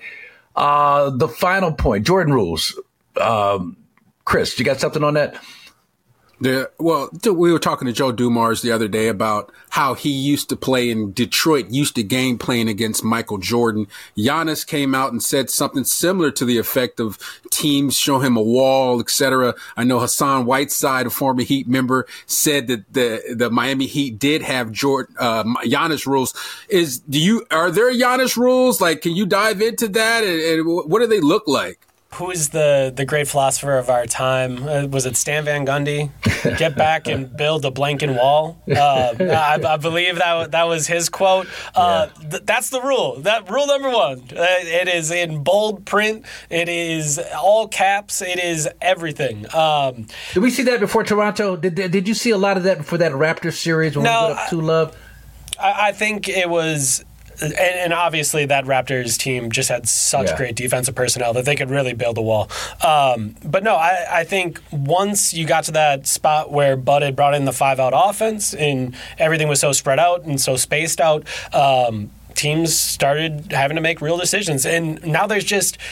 Uh, the final point, Jordan rules. Um, Chris, you got something on that? Yeah, well, we were talking to Joe Dumars the other day about how he used to play in Detroit, used to game playing against Michael Jordan. Giannis came out and said something similar to the effect of teams show him a wall, et cetera. I know Hassan Whiteside, a former Heat member, said that the the Miami Heat did have Jordan, uh, Giannis rules. Is do you are there Giannis rules? Like, can you dive into that? And, and what do they look like? Who is the, the great philosopher of our time? Uh, was it Stan Van Gundy? Get back and build a blanking wall. Uh, I, I believe that that was his quote. Uh, yeah. th- that's the rule. That rule number one. Uh, it is in bold print. It is all caps. It is everything. Um, did we see that before Toronto? Did Did you see a lot of that before that Raptors series when no, we put up two love? I, I think it was. And, and obviously that Raptors team just had such yeah. great defensive personnel that they could really build a wall. Um, but no, I, I think once you got to that spot where Bud had brought in the five-out offense and everything was so spread out and so spaced out, um, teams started having to make real decisions. And now there's just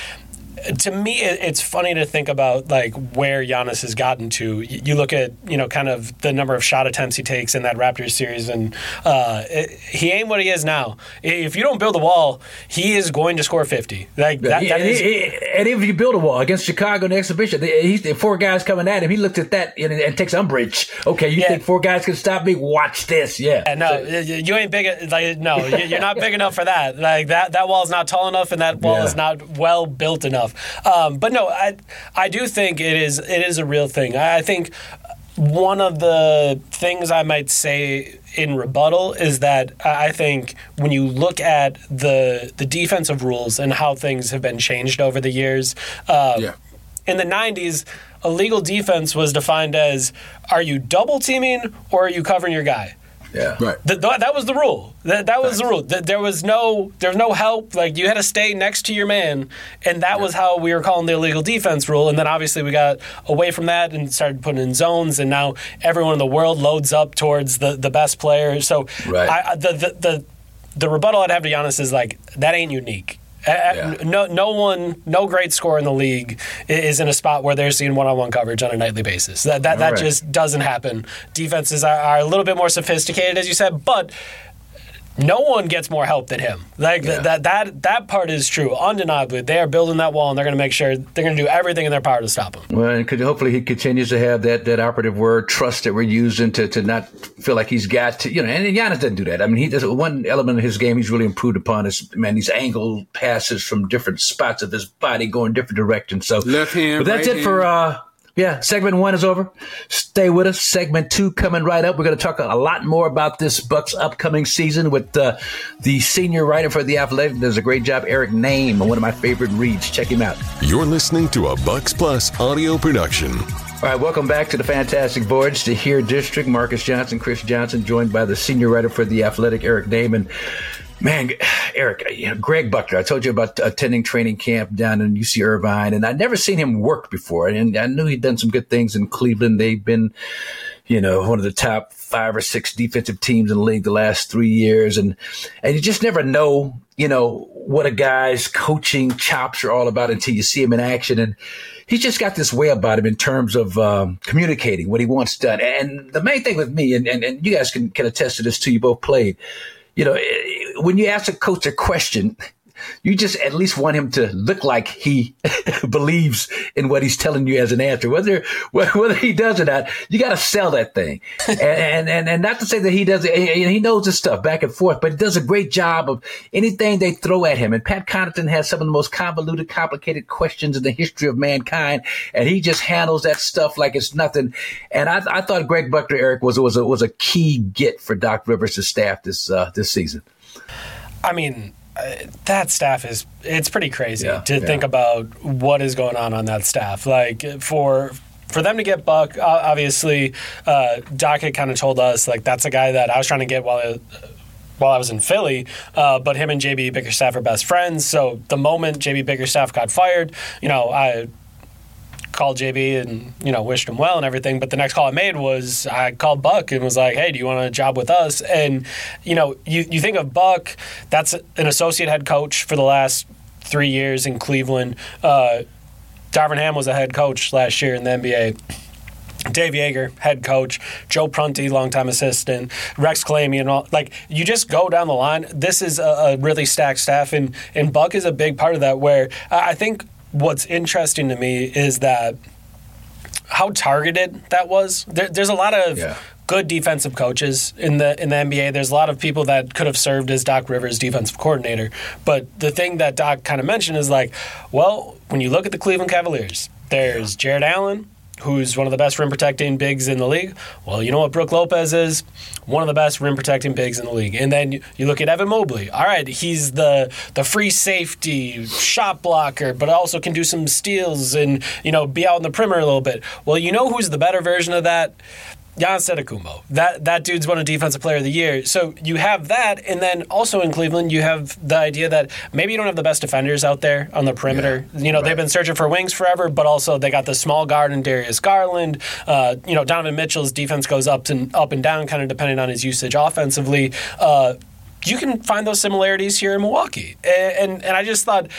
to me, it's funny to think about like where Giannis has gotten to. You look at you know kind of the number of shot attempts he takes in that Raptors series, and uh, it, he ain't what he is now. If you don't build a wall, he is going to score fifty. Like that, yeah, that is, and if you build a wall against Chicago in the exhibition, he's four guys coming at him. He looked at that and, and takes umbrage. Okay, you yeah. think four guys can stop me? Watch this. Yeah. And no, you ain't big. Like no, you're not big enough for that. Like that, that wall is not tall enough, and that wall yeah. is not well built enough. Um, but no, I I do think it is it is a real thing. I think one of the things I might say in rebuttal is that I think when you look at the the defensive rules and how things have been changed over the years, uh, yeah. in the nineties, illegal defense was defined as are you double teaming or are you covering your guy? Yeah, right. The, the, that was the rule. That, that was the rule. The, there was no there was no help. Like you had to stay next to your man, and that yeah. was how we were calling the illegal defense rule. And then obviously we got away from that and started putting in zones, and now everyone in the world loads up towards the, the best player. So right. I, the, the the the rebuttal I'd have to Giannis is like that ain't unique. Yeah. No, no one, no great scorer in the league is in a spot where they're seeing one-on-one coverage on a nightly basis. That that, that right. just doesn't happen. Defenses are, are a little bit more sophisticated, as you said, but no one gets more help than him. Like yeah. that that that part is true, undeniably. They are building that wall, and they're going to make sure they're going to do everything in their power to stop him. Well, and could, hopefully he continues to have that, that operative word, trust, that we're using to, to not feel like he's got to, you know, and Giannis doesn't do that. I mean, he does one element of his game he's really improved upon is, man, these angle passes from different spots of his body going different directions. So left hand, but that's right it for, uh, yeah, segment one is over. Stay with us. Segment two coming right up. We're going to talk a lot more about this Bucks upcoming season with uh, the senior writer for The Athletic. Does a great job, Eric Nehm, one of my favorite reads. Check him out. You're listening to a Bucks Plus audio production. All right, welcome back to the Fantastic Voyage to Here District. Marcus Johnson, Chris Johnson, joined by the senior writer for The Athletic, Eric Nehm. And man, Eric, you know, Greg Buckner, I told you about attending training camp down in U C Irvine, and I'd never seen him work before. And I knew he'd done some good things in Cleveland. They've been, you know, one of the top five or six defensive teams in the league the last three years. And, and you just never know, you know, what a guy's coaching chops are all about until you see him in action. And he's just got this way about him in terms of um, communicating what he wants done. And the main thing with me, and, and, and you guys can, can attest to this too, you both played, you know, when you ask a coach a question, you just at least want him to look like he believes in what he's telling you as an answer. Whether whether he does or not, you got to sell that thing. and, and, and and not to say that he does it, he knows his stuff back and forth, but he does a great job of anything they throw at him. And Pat Connaughton has some of the most convoluted, complicated questions in the history of mankind, and he just handles that stuff like it's nothing. And I, I thought Greg Buckner, Eric, was was a, was a key get for Doc Rivers' staff this uh, this season. I mean, uh, that staff is, it's pretty crazy yeah, to yeah. think about what is going on on that staff. Like, for for them to get Buck, uh, obviously, uh, Doc had kind of told us, like, that's a guy that I was trying to get while I, while I was in Philly, uh, but him and J B Bickerstaff are best friends. So the moment J B Bickerstaff got fired, you know, I called J B and, you know, wished him well and everything. But the next call I made was I called Buck and was like, hey, do you want a job with us? And, you know, you, you think of Buck, that's an associate head coach for the last three years in Cleveland. Uh, Darvin Ham was a head coach last year in the N B A. Dave Yeager, head coach, Joe Prunty, longtime assistant, Rex Kalamian, and all. Like, you just go down the line. This is a, a really stacked staff, and, and Buck is a big part of that, where I think what's interesting to me is that how targeted that was. There, there's a lot of yeah. good defensive coaches in the in the N B A. There's a lot of people that could have served as Doc Rivers' defensive coordinator. But the thing that Doc kind of mentioned is like, well, when you look at the Cleveland Cavaliers, there's yeah. Jared Allen, who's one of the best rim-protecting bigs in the league. Well, you know what Brook Lopez is? One of the best rim-protecting bigs in the league. And then you, you look at Evan Mobley. All right, he's the the free safety, shot blocker, but also can do some steals and, you know, be out in the perimeter a little bit. Well, you know who's the better version of that? Giannis Antetokounmpo. That that dude's won a Defensive Player of the Year. So you have that, and then also in Cleveland, you have the idea that maybe you don't have the best defenders out there on the perimeter. Yeah, you know, right. They've been searching for wings forever, but also they got the small guard in Darius Garland. Uh, you know, Donovan Mitchell's defense goes up and up and down, kind of depending on his usage offensively. Uh, you can find those similarities here in Milwaukee, and and, and I just thought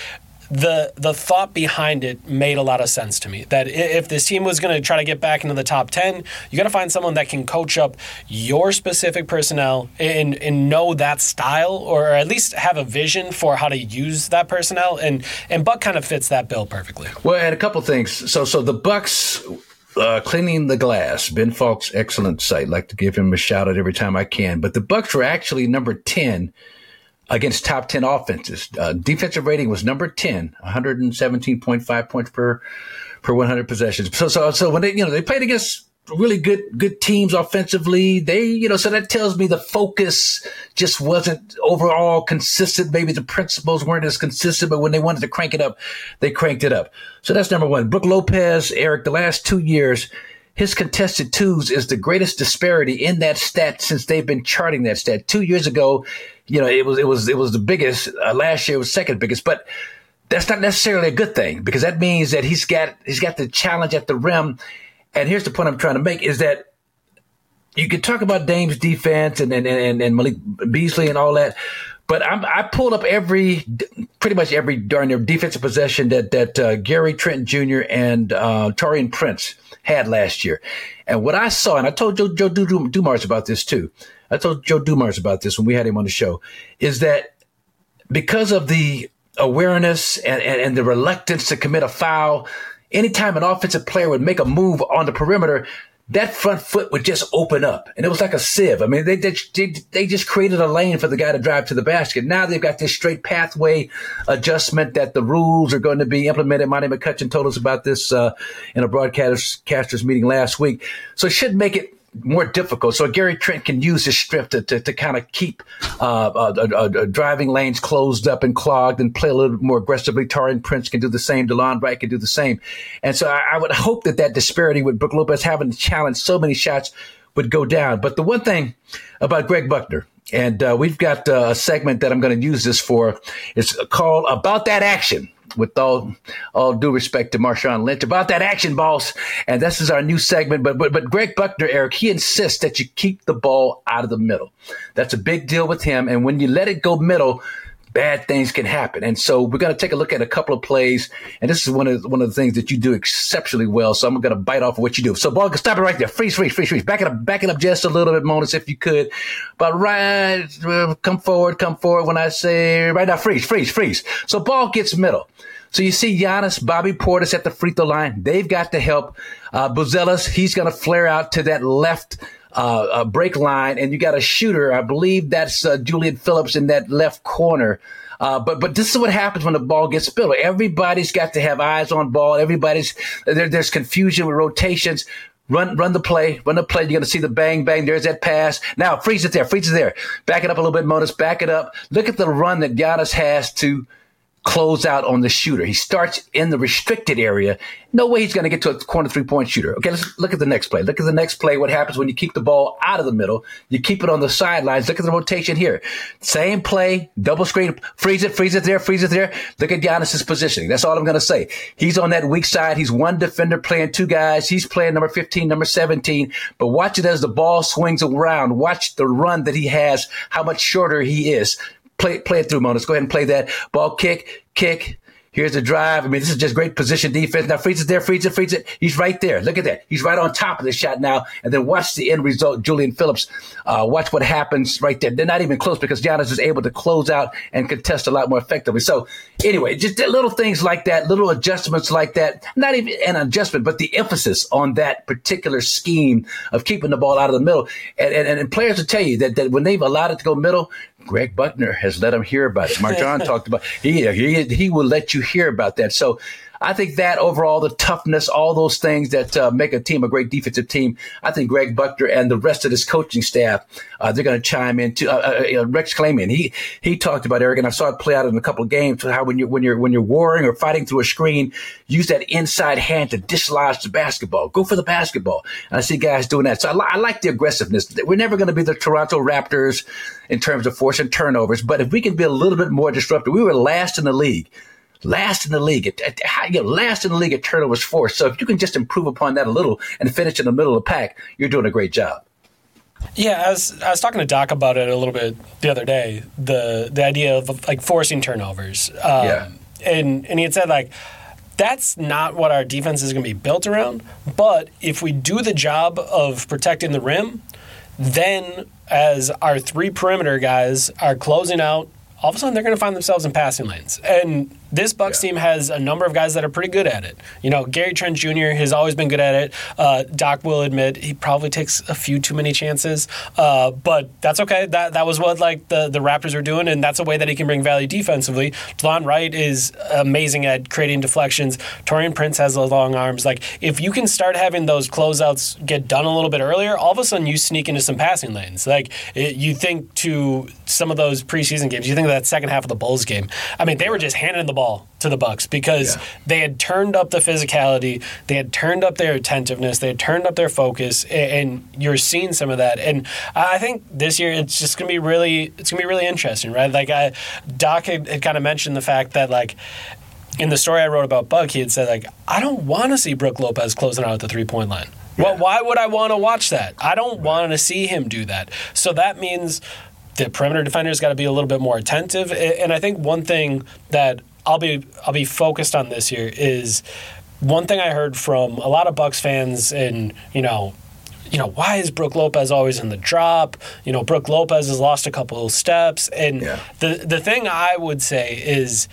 the the thought behind it made a lot of sense to me. That if this team was going to try to get back into the top ten, you got to find someone that can coach up your specific personnel and, and know that style, or at least have a vision for how to use that personnel. And and Buck kind of fits that bill perfectly. Well, and a couple things. So so the Bucks uh, cleaning the glass. Ben Falk's excellent site. Like to give him a shout out every time I can. But the Bucks were actually number ten against top ten offenses. Uh, defensive rating was number ten, one hundred seventeen point five points per per one hundred possessions. So so so when they you know they played against really good good teams offensively, they you know so that tells me the focus just wasn't overall consistent. Maybe the principles weren't as consistent, but when they wanted to crank it up, they cranked it up. So that's number one. Brook Lopez, Eric, the last two years, his contested twos is the greatest disparity in that stat since they've been charting that stat. Two years ago, you know, it was it was it was the biggest. Uh, last year it was second biggest, but that's not necessarily a good thing because that means that he's got he's got the challenge at the rim. And here's the point I'm trying to make is that you can talk about Dame's defense and and and, and Malik Beasley and all that, but I'm, I pulled up every pretty much every darn near defensive possession that that uh, Gary Trent Junior and uh, Taurean Prince had last year. And what I saw, and I told Joe, Joe Dumars about this too. I told Joe Dumars about this when we had him on the show, is that because of the awareness and, and, and the reluctance to commit a foul, anytime an offensive player would make a move on the perimeter, that front foot would just open up. And it was like a sieve. I mean, they, they, they just created a lane for the guy to drive to the basket. Now they've got this straight pathway adjustment that the rules are going to be implemented. Monty McCutcheon told us about this uh, in a broadcasters meeting last week. So it should make it more difficult. So Gary Trent can use his strength to, to, to kind of keep uh, uh, uh, uh, driving lanes closed up and clogged and play a little bit more aggressively. Taurean Prince can do the same. DeLon Wright can do the same. And so I, I would hope that that disparity with Brook Lopez having to challenge so many shots would go down. But the one thing about Greg Buckner, and uh, we've got uh, a segment that I'm going to use this for, it's called About That Action. With all all due respect to Marshawn Lynch, about that action, boss. And this is our new segment. But but but Greg Buckner, Eric, he insists that you keep the ball out of the middle. That's a big deal with him. And when you let it go middle, bad things can happen. And so we're going to take a look at a couple of plays. And this is one of one of the things that you do exceptionally well. So I'm going to bite off of what you do. So ball, stop it right there. Freeze, freeze, freeze, freeze. Back it up, back it up just a little bit, Monas, if you could. But right, come forward, come forward when I say right now, freeze, freeze, freeze. So ball gets middle. So you see Giannis, Bobby Portis at the free throw line. They've got to help. Uh, Buzelis, he's going to flare out to that left uh, uh, break line. And you got a shooter. I believe that's uh, Julian Phillips in that left corner. Uh, but but this is what happens when the ball gets middle. Everybody's got to have eyes on ball. Everybody's there, there's confusion with rotations. Run run the play. Run the play. You're going to see the bang, bang. There's that pass. Now, freeze it there. Freeze it there. Back it up a little bit, Monas. Back it up. Look at the run that Giannis has to close out on the shooter. He starts in the restricted area. No way he's going to get to a corner three-point shooter. Okay, let's look at the next play. Look at the next play. What happens when you keep the ball out of the middle? You keep it on the sidelines. Look at the rotation here. Same play, double screen, freeze it, freeze it there, freeze it there. Look at Giannis's positioning. That's all I'm going to say. He's on that weak side. He's one defender playing two guys. He's playing number fifteen, number seventeen. But watch it as the ball swings around. Watch the run that he has, how much shorter he is. Play, play it through, Monas. Go ahead and play that. Ball kick, kick. Here's the drive. I mean, this is just great position defense. Now, freeze it there, freeze it, freeze it. He's right there. Look at that. He's right on top of the shot now. And then watch the end result. Julian Phillips, uh, watch what happens right there. They're not even close because Giannis is able to close out and contest a lot more effectively. So anyway, just little things like that, little adjustments like that. Not even an adjustment, but the emphasis on that particular scheme of keeping the ball out of the middle. And, and, and players will tell you that, that when they've allowed it to go middle, Greg Buckner has let him hear about it. Mark John talked about he, he he will let you hear about that. So I think that overall, the toughness, all those things that uh, make a team a great defensive team, I think Greg Buckner and the rest of his coaching staff, uh, they're going to chime in too. Uh, uh, Rex Clayman, he he talked about, Eric, and I saw it play out in a couple of games, how when you're when you're when you're warring or fighting through a screen, use that inside hand to dislodge the basketball. Go for the basketball. And I see guys doing that. So I, li- I like the aggressiveness. We're never going to be the Toronto Raptors in terms of forcing turnovers, but if we can be a little bit more disruptive, we were last in the league. Last in the league, at, at, you know, last in the league at turnovers forced. So if you can just improve upon that a little and finish in the middle of the pack, you're doing a great job. Yeah, I was I was talking to Doc about it a little bit the other day. The the idea of like forcing turnovers. Um, yeah. and and he had said like, that's not what our defense is going to be built around. But if we do the job of protecting the rim, then as our three perimeter guys are closing out, all of a sudden they're going to find themselves in passing lanes. And this Bucks yeah. team has a number of guys that are pretty good at it. You know, Gary Trent Junior has always been good at it. Uh, Doc will admit he probably takes a few too many chances, uh, but that's okay. That that was what like the, the Raptors were doing, and that's a way that he can bring value defensively. DeLon Wright is amazing at creating deflections. Taurean Prince has those long arms. Like if you can start having those closeouts get done a little bit earlier, all of a sudden you sneak into some passing lanes. Like it, you think to some of those preseason games, you think of that second half of the Bulls game. I mean, they were just handing the ball to the Bucks because yeah. they had turned up the physicality, they had turned up their attentiveness, they had turned up their focus, and you're seeing some of that. And I think this year it's just gonna be really, it's gonna be really interesting, right? Like I, Doc had, had kind of mentioned the fact that like in the story I wrote about Buck, he had said like, I don't want to see Brook Lopez closing out at the three point line. Yeah. Well, why would I want to watch that? I don't right. want to see him do that. So that means the perimeter defender's got to be a little bit more attentive. And I think one thing that I'll be I'll be focused on this year is one thing I heard from a lot of Bucks fans, and you know, you know, why is Brook Lopez always in the drop? You know, Brook Lopez has lost a couple of steps, and yeah. the the thing I would say is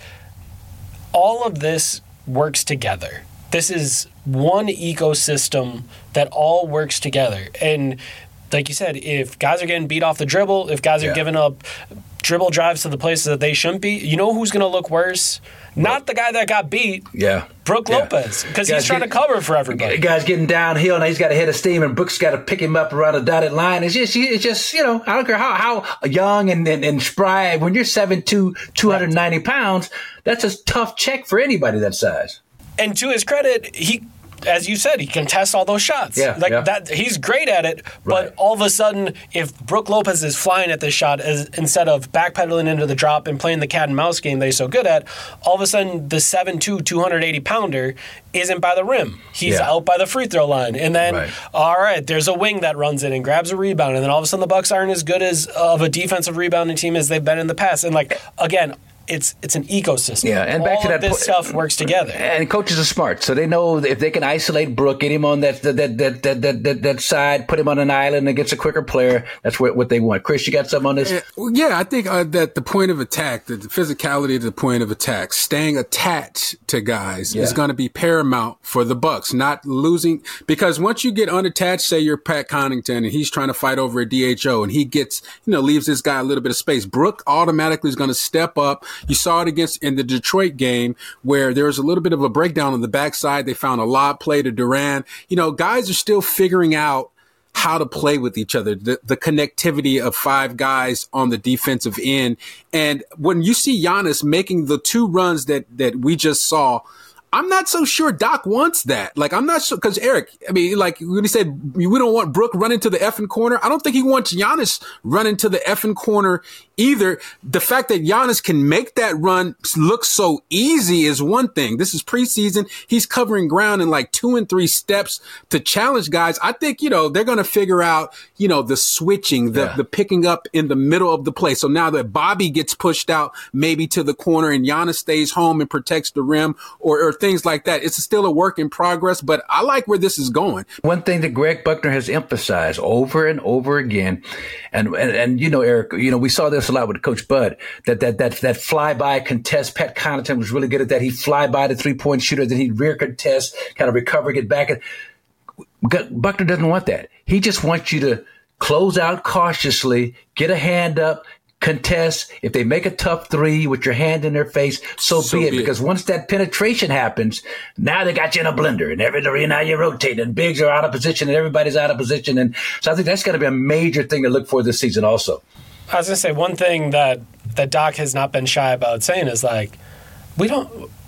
all of this works together. This is one ecosystem that all works together, and like you said, if guys are getting beat off the dribble, if guys are yeah. giving up dribble drives to the places that they shouldn't be, you know who's going to look worse? Not the guy that got beat. Yeah. Brook yeah. Lopez, because he's trying get, to cover for everybody. The guy's getting downhill, and he's got a head of steam, and Brook's got to pick him up around the dotted line. It's just, it's just you know, I don't care how, how young and, and, and spry. When you're seven two, two hundred ninety right. pounds, that's a tough check for anybody that size. And to his credit, he... as you said, he contests all those shots. Yeah, like yeah. that, he's great at it. But right. all of a sudden, if Brook Lopez is flying at this shot as, instead of backpedaling into the drop and playing the cat and mouse game that he's so good at, all of a sudden the seven two, two hundred eighty pounder isn't by the rim. He's yeah. out by the free throw line. And then, right. all right, there's a wing that runs in and grabs a rebound. And then all of a sudden the Bucks aren't as good as of a defensive rebounding team as they've been in the past. And like again. It's it's an ecosystem. Yeah, and back all to that, of this po- stuff works together. And coaches are smart, so they know if they can isolate Brook, get him on that that that that that, that, that side, put him on an island against a quicker player. That's what what they want. Chris, you got something on this? Yeah, I think uh, that the point of attack, the physicality of the point of attack, staying attached to guys yeah. is going to be paramount for the Bucks. Not losing, because once you get unattached, say you're Pat Connaughton and he's trying to fight over a D H O, and he gets you know leaves this guy a little bit of space. Brook automatically is going to step up. You saw it against in the Detroit game where there was a little bit of a breakdown on the backside. They found a lob play to Durant. You know, guys are still figuring out how to play with each other, the, the connectivity of five guys on the defensive end. And when you see Giannis making the two runs that that we just saw, I'm not so sure Doc wants that. Like, I'm not sure, because Eric, I mean, like, when he said we don't want Brook running to the effing corner, I don't think he wants Giannis running to the effing corner either. The fact that Giannis can make that run look so easy is one thing. This is preseason. He's covering ground in like two and three steps to challenge guys. I think, you know, they're going to figure out, you know, the switching, the, yeah. the picking up in the middle of the play. So now that Bobby gets pushed out maybe to the corner and Giannis stays home and protects the rim, or, or things like that. It's still a work in progress, but I like where this is going. One thing that Greg Buckner has emphasized over and over again, and and, and you know, Eric, you know, we saw this a lot with Coach Bud, that that that that fly-by contest. Pat Connaughton was really good at that. He'd fly by the three-point shooter, then he'd rear contest, kind of recover, get back. Buckner doesn't want that. He just wants you to close out cautiously, get a hand up, contest. If they make a tough three with your hand in their face, so, so be it. Be because it. Once that penetration happens, now they got you in a blender, and every now you're rotating, and bigs are out of position, and everybody's out of position. And so I think that's going to be a major thing to look for this season also. I was going to say, one thing that, that Doc has not been shy about saying is like, we don't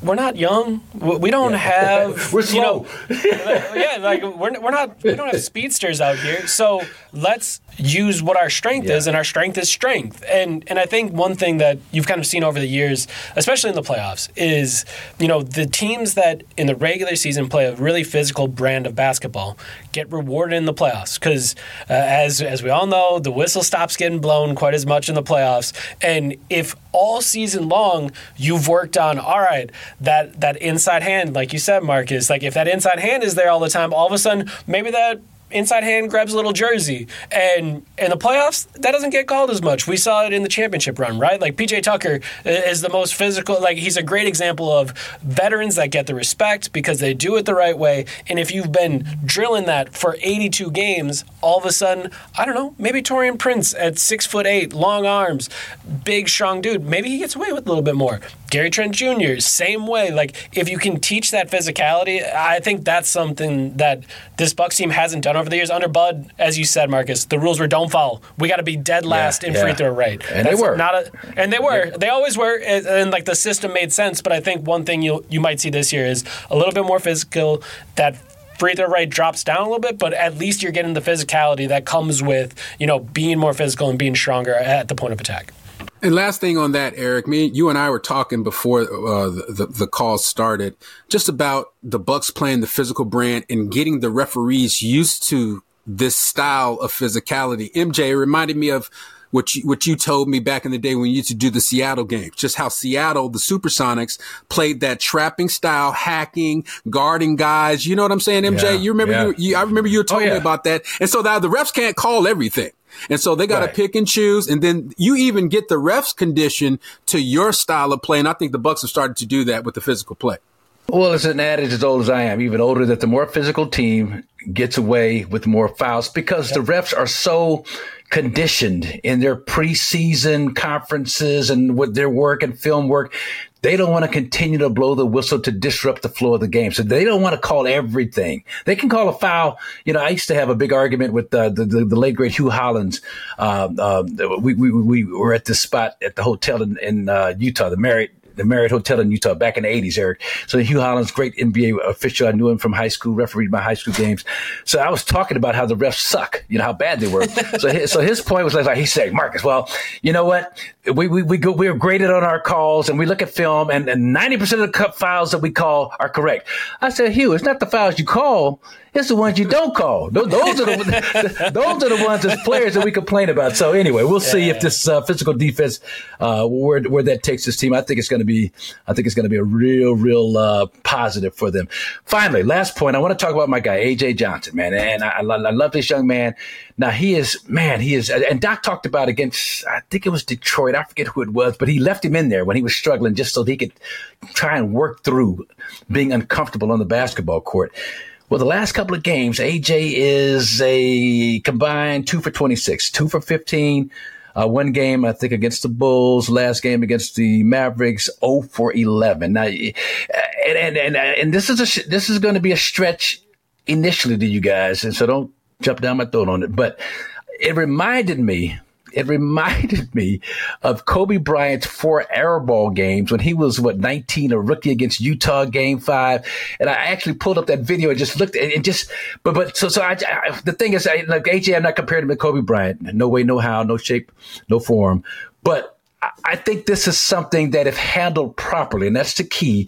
we're not young. We don't yeah. have we're slow. You know, yeah, like we're we're not we don't have speedsters out here. So let's use what our strength yeah. is, and our strength is strength. And and I think one thing that you've kind of seen over the years, especially in the playoffs, is you know the teams that in the regular season play a really physical brand of basketball get rewarded in the playoffs because uh, as as we all know, the whistle stops getting blown quite as much in the playoffs. And if all season long you've worked on all right. That that inside hand, like you said, Marcus, like if that inside hand is there all the time, all of a sudden maybe that inside hand grabs a little jersey. And in the playoffs, that doesn't get called as much. We saw it in the championship run, right? Like P J Tucker is the most physical. Like he's a great example of veterans that get the respect because they do it the right way. And if you've been drilling that for eighty-two games, all of a sudden, I don't know, maybe Taurean Prince at six foot eight, long arms, big, strong dude, maybe he gets away with a little bit more. Gary Trent Junior, same way. Like, if you can teach that physicality, I think that's something that this Bucks team hasn't done over the years. Under Bud, as you said, Marcus, the rules were don't foul. We got to be dead last yeah, in yeah. free throw rate. And that's they were. Not a, and they were. They always were. And, and, like, the system made sense. But I think one thing you you might see this year is a little bit more physical. That free throw rate drops down a little bit, but at least you're getting the physicality that comes with, you know, being more physical and being stronger at the point of attack. And last thing on that, Eric, me, you and I were talking before uh, the, the call started just about the Bucks playing the physical brand and getting the referees used to this style of physicality. M J, it reminded me of what you, what you told me back in the day when you used to do the Seattle games, just how Seattle, the Supersonics, played that trapping style, hacking, guarding guys. You know what I'm saying, M J? Yeah, you remember, yeah. you, you, I remember you were telling oh, yeah. me about that. And so now the refs can't call everything. And so they got to right. pick and choose. And then you even get the refs condition to your style of play. And I think the Bucks have started to do that with the physical play. Well, it's an adage as old as I am, even older, that the more physical team gets away with more fouls because yep. the refs are so conditioned in their preseason conferences and with their work and film work. They don't want to continue to blow the whistle to disrupt the flow of the game. So they don't want to call everything. They can call a foul. You know, I used to have a big argument with uh, the, the the late great Hugh Hollins. Um, um, we, we we were at this spot at the hotel in, in uh, Utah, the Marriott. The Marriott Hotel in Utah back in the eighties, Eric. So Hugh Hollins, great N B A official. I knew him from high school, refereed my high school games. So I was talking about how the refs suck, you know, how bad they were. so his, so his point was like, he said, Marcus, well, you know what? We we we go, we're graded on our calls and we look at film and, and ninety percent of the cup fouls that we call are correct. I said, Hugh, it's not the fouls you call. It's the ones you don't call. Those, those are the those are the ones as players that we complain about. So anyway, we'll see yeah. if this uh, physical defense, uh, where where that takes this team. I think it's going to be, I think it's going to be a real, real uh, positive for them. Finally, last point, I want to talk about my guy A J Johnson, man, and I, I love this young man. Now he is, man, he is, and Doc talked about against, I think it was Detroit. I forget who it was, but he left him in there when he was struggling, just so he could try and work through being uncomfortable on the basketball court. Well, the last couple of games, A J is a combined two for twenty-six, two for fifteen. Uh, one game, I think, against the Bulls. Last game against the Mavericks, zero for eleven. Now, and and and, and this is a this is going to be a stretch initially to you guys, and so don't jump down my throat on it. But it reminded me. It reminded me of Kobe Bryant's four airball games when he was, what, nineteen, a rookie against Utah game five. And I actually pulled up that video and just looked at it and just, but, but, so, so I, I the thing is, I, like A J, I'm not comparing him to Kobe Bryant. No way, no how, no shape, no form. But I, I think this is something that if handled properly, and that's the key,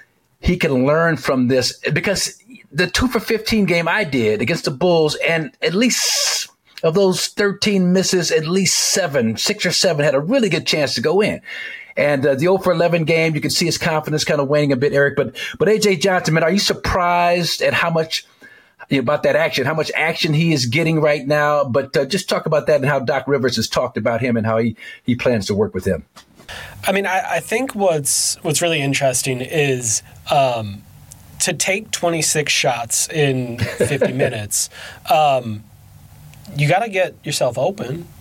he can learn from this because the two for fifteen game I did against the Bulls, and at least of those thirteen misses, at least seven, six or seven had a really good chance to go in. And uh, the zero for eleven game, you can see his confidence kind of waning a bit, Eric. But but A J Johnson, man, are you surprised at how much you know, about that action, how much action he is getting right now? But uh, just talk about that and how Doc Rivers has talked about him and how he, he plans to work with him. I mean, I, I think what's what's really interesting is um, to take twenty-six shots in fifty minutes. Um, You got to get yourself open.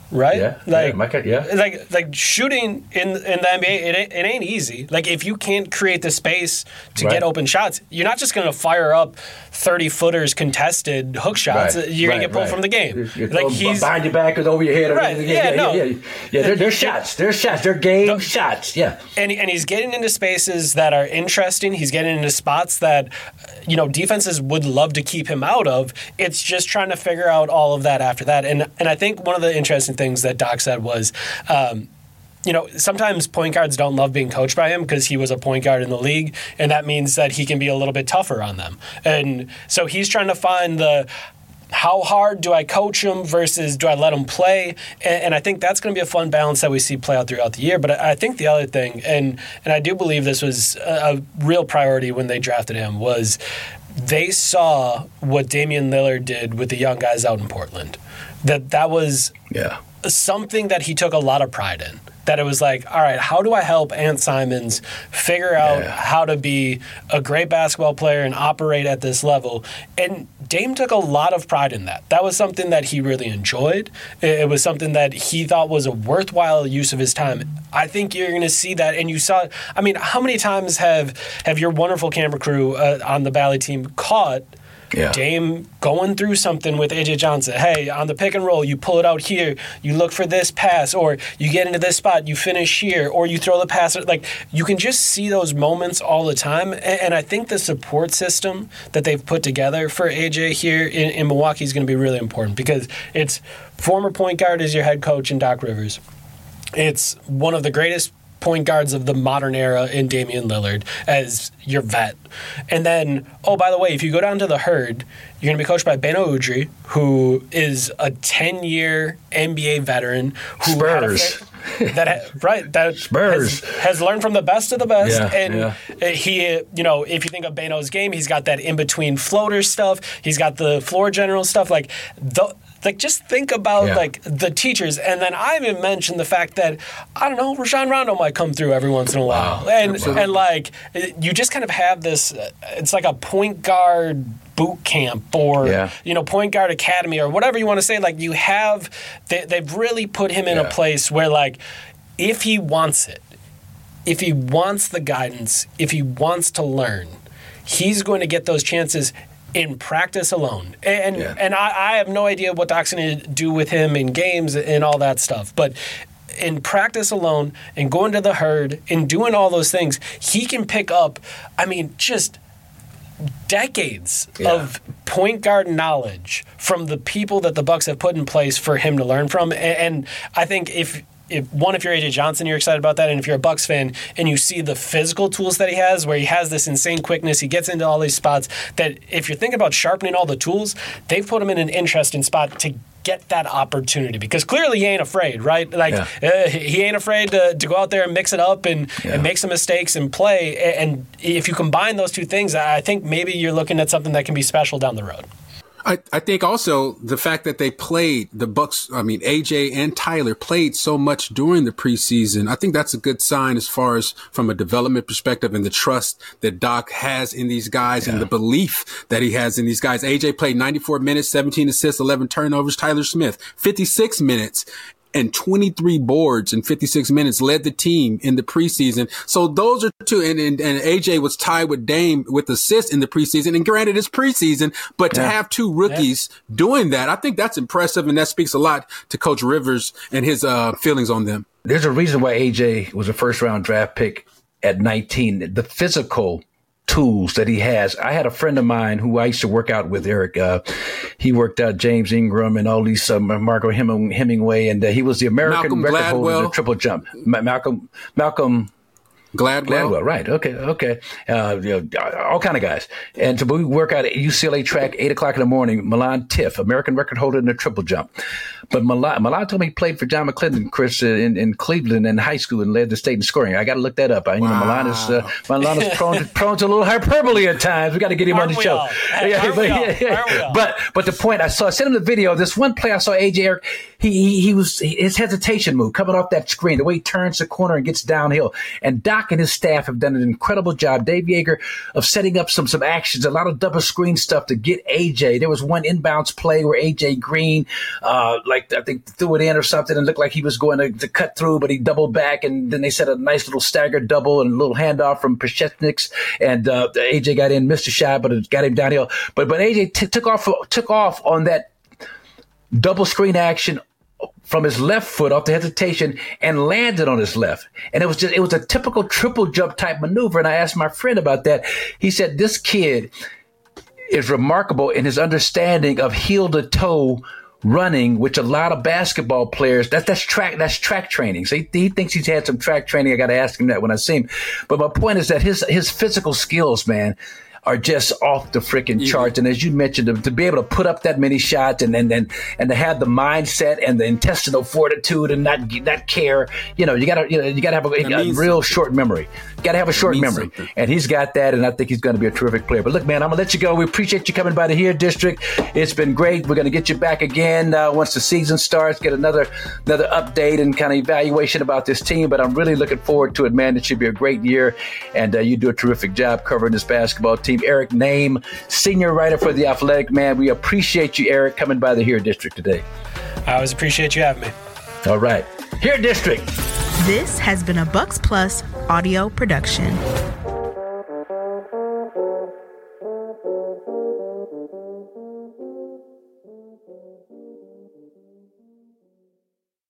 right? Yeah, like, yeah, my cat, yeah. like, like shooting in in the N B A, it ain't, it ain't easy. Like, if you can't create the space to right. get open shots, you're not just going to fire up thirty footers contested hook shots. Right. You're right, going to get pulled right. from the game. You're, you're like he's behind your back or over your head. Or right? Yeah, Yeah, yeah, no, yeah, yeah. yeah they're, they're shots. They're shots. They're game no, shots. Yeah, and and he's getting into spaces that are interesting. He's getting into spots that, you know, defenses would love to keep him out of. It's just trying to figure out all of that after that. And and I think one of the interesting things that Doc said was, um, you know, sometimes point guards don't love being coached by him because he was a point guard in the league, and that means that he can be a little bit tougher on them. And so he's trying to find the how hard do I coach him versus do I let him play? And, and I think that's going to be a fun balance that we see play out throughout the year. But I, I think the other thing, and and I do believe this was a, a real priority when they drafted him, was they saw what Damian Lillard did with the young guys out in Portland. That that was yeah. something that he took a lot of pride in. That it was like, all right, how do I help Ant Simons figure out yeah. how to be a great basketball player and operate at this level? And Dame took a lot of pride in that. That was something that he really enjoyed. It was something that he thought was a worthwhile use of his time. I think you're going to see that. And you saw, I mean, how many times have, have your wonderful camera crew uh, on the Bally team caught Yeah. Dame going through something with A J Johnson? Hey, on the pick and roll, you pull it out here, you look for this pass, or you get into this spot, you finish here, or you throw the pass. Like, you can just see those moments all the time. And I think the support system that they've put together for A J here in, in Milwaukee is going to be really important because it's former point guard as your head coach in Doc Rivers. It's one of the greatest point guards of the modern era in Damian Lillard as your vet. And then, oh, by the way, if you go down to the Herd, you're going to be coached by Beno Udrih, who is a ten-year N B A veteran. Who Spurs. Had a, that right that Spurs. Has, has learned from the best of the best. Yeah, and yeah. he, you know, if you think of Beno's game, he's got that in-between floater stuff. He's got the floor general stuff. Like, the Like, just think about, yeah. like, the teachers. And then I even mentioned the fact that, I don't know, Rajon Rondo might come through every once in a while. Wow. And, Absolutely. and, like, you just kind of have this, it's like a point guard boot camp or, yeah. you know, point guard academy or whatever you want to say. Like, you have, they, they've really put him in yeah. a place where, like, if he wants it, if he wants the guidance, if he wants to learn, he's going to get those chances in practice alone. And yeah. and I, I have no idea what Doc's going to do with him in games and all that stuff. But in practice alone and going to the Herd and doing all those things, he can pick up, I mean, just decades yeah. of point guard knowledge from the people that the Bucks have put in place for him to learn from. And, and I think if If one, if you're A J Johnson, you're excited about that, and if you're a Bucks fan and you see the physical tools that he has, where he has this insane quickness, he gets into all these spots, that if you're thinking about sharpening all the tools, they've put him in an interesting spot to get that opportunity, because clearly he ain't afraid, right? Like yeah. uh, he ain't afraid to, to go out there and mix it up and, yeah. and make some mistakes and play. And if you combine those two things, I think maybe you're looking at something that can be special down the road. I, I think also the fact that they played the Bucks, I mean, A J and Tyler played so much during the preseason. I think that's a good sign as far as from a development perspective and the trust that Doc has in these guys yeah. and the belief that he has in these guys. A J played ninety-four minutes, seventeen assists, eleven turnovers. Tyler Smith, fifty-six minutes. And twenty-three boards in fifty-six minutes, led the team in the preseason. So those are two. And, and, and A J was tied with Dame with assists in the preseason. And granted, it's preseason, but yeah. to have two rookies yeah. doing that, I think that's impressive. And that speaks a lot to Coach Rivers and his uh, feelings on them. There's a reason why A J was a first round draft pick at nineteen. The physical tools that he has. I had a friend of mine who I used to work out with, Eric. Uh, he worked out James Ingram and all these, um, Marco Heming- Hemingway, and uh, he was the American Malcolm record holder in Gladwell. the triple jump. Ma- Malcolm, Malcolm Gladwell. Gladwell, right. Okay, okay. Uh, you know, all kind of guys. And so we work out at U C L A track, eight o'clock in the morning. Milan Tiff, American record holder in the triple jump. But Milan, Milan told me he played for John McClendon, Chris, uh, in, in Cleveland in high school and led the state in scoring. I got to look that up. I, you wow. know, Milan is, uh, Milan is prone, to, prone to a little hyperbole at times. We got to get him Aren't on the we show. all? Hey, yeah, aren't but, we all? yeah, yeah. Aren't we all? but but the point I saw, I sent him the video. This one play I saw A J Eric. He, he he was his hesitation move coming off that screen, the way he turns the corner and gets downhill. And Doc Doc and his staff have done an incredible job, Dave Yeager, of setting up some some actions, a lot of double screen stuff to get A J. There was one inbounds play where A J Green, uh, like I think threw it in or something and looked like he was going to, to cut through, but he doubled back, and then they set a nice little staggered double and a little handoff from Pashechniks, and uh, A J got in, missed a shot, but it got him downhill. But but A J t- took off took off on that double screen action from his left foot off the hesitation and landed on his left. And it was just, it was a typical triple jump type maneuver. And I asked my friend about that. He said, this kid is remarkable in his understanding of heel to toe running, which a lot of basketball players, that, that's track, that's track training. So he, he thinks he's had some track training. I got to ask him that when I see him. But my point is that his, his physical skills, man, are just off the freaking charts. And as you mentioned, to, to be able to put up that many shots and and and, and to have the mindset and the intestinal fortitude and not not care, you know, you gotta you know you gotta have a, a real something. short memory. You gotta have a short memory, something. And he's got that. And I think he's going to be a terrific player. But look, man, I'm gonna let you go. We appreciate you coming by the Here District. It's been great. We're gonna get you back again uh, once the season starts. Get another another update and kind of evaluation about this team. But I'm really looking forward to it, man. It should be a great year, and uh, you do a terrific job covering this basketball team. Eric Nehm, senior writer for The Athletic. Man, we appreciate you, Eric, coming by the Here District today. I always appreciate you having me. All right. Here District. This has been a Bucks Plus audio production.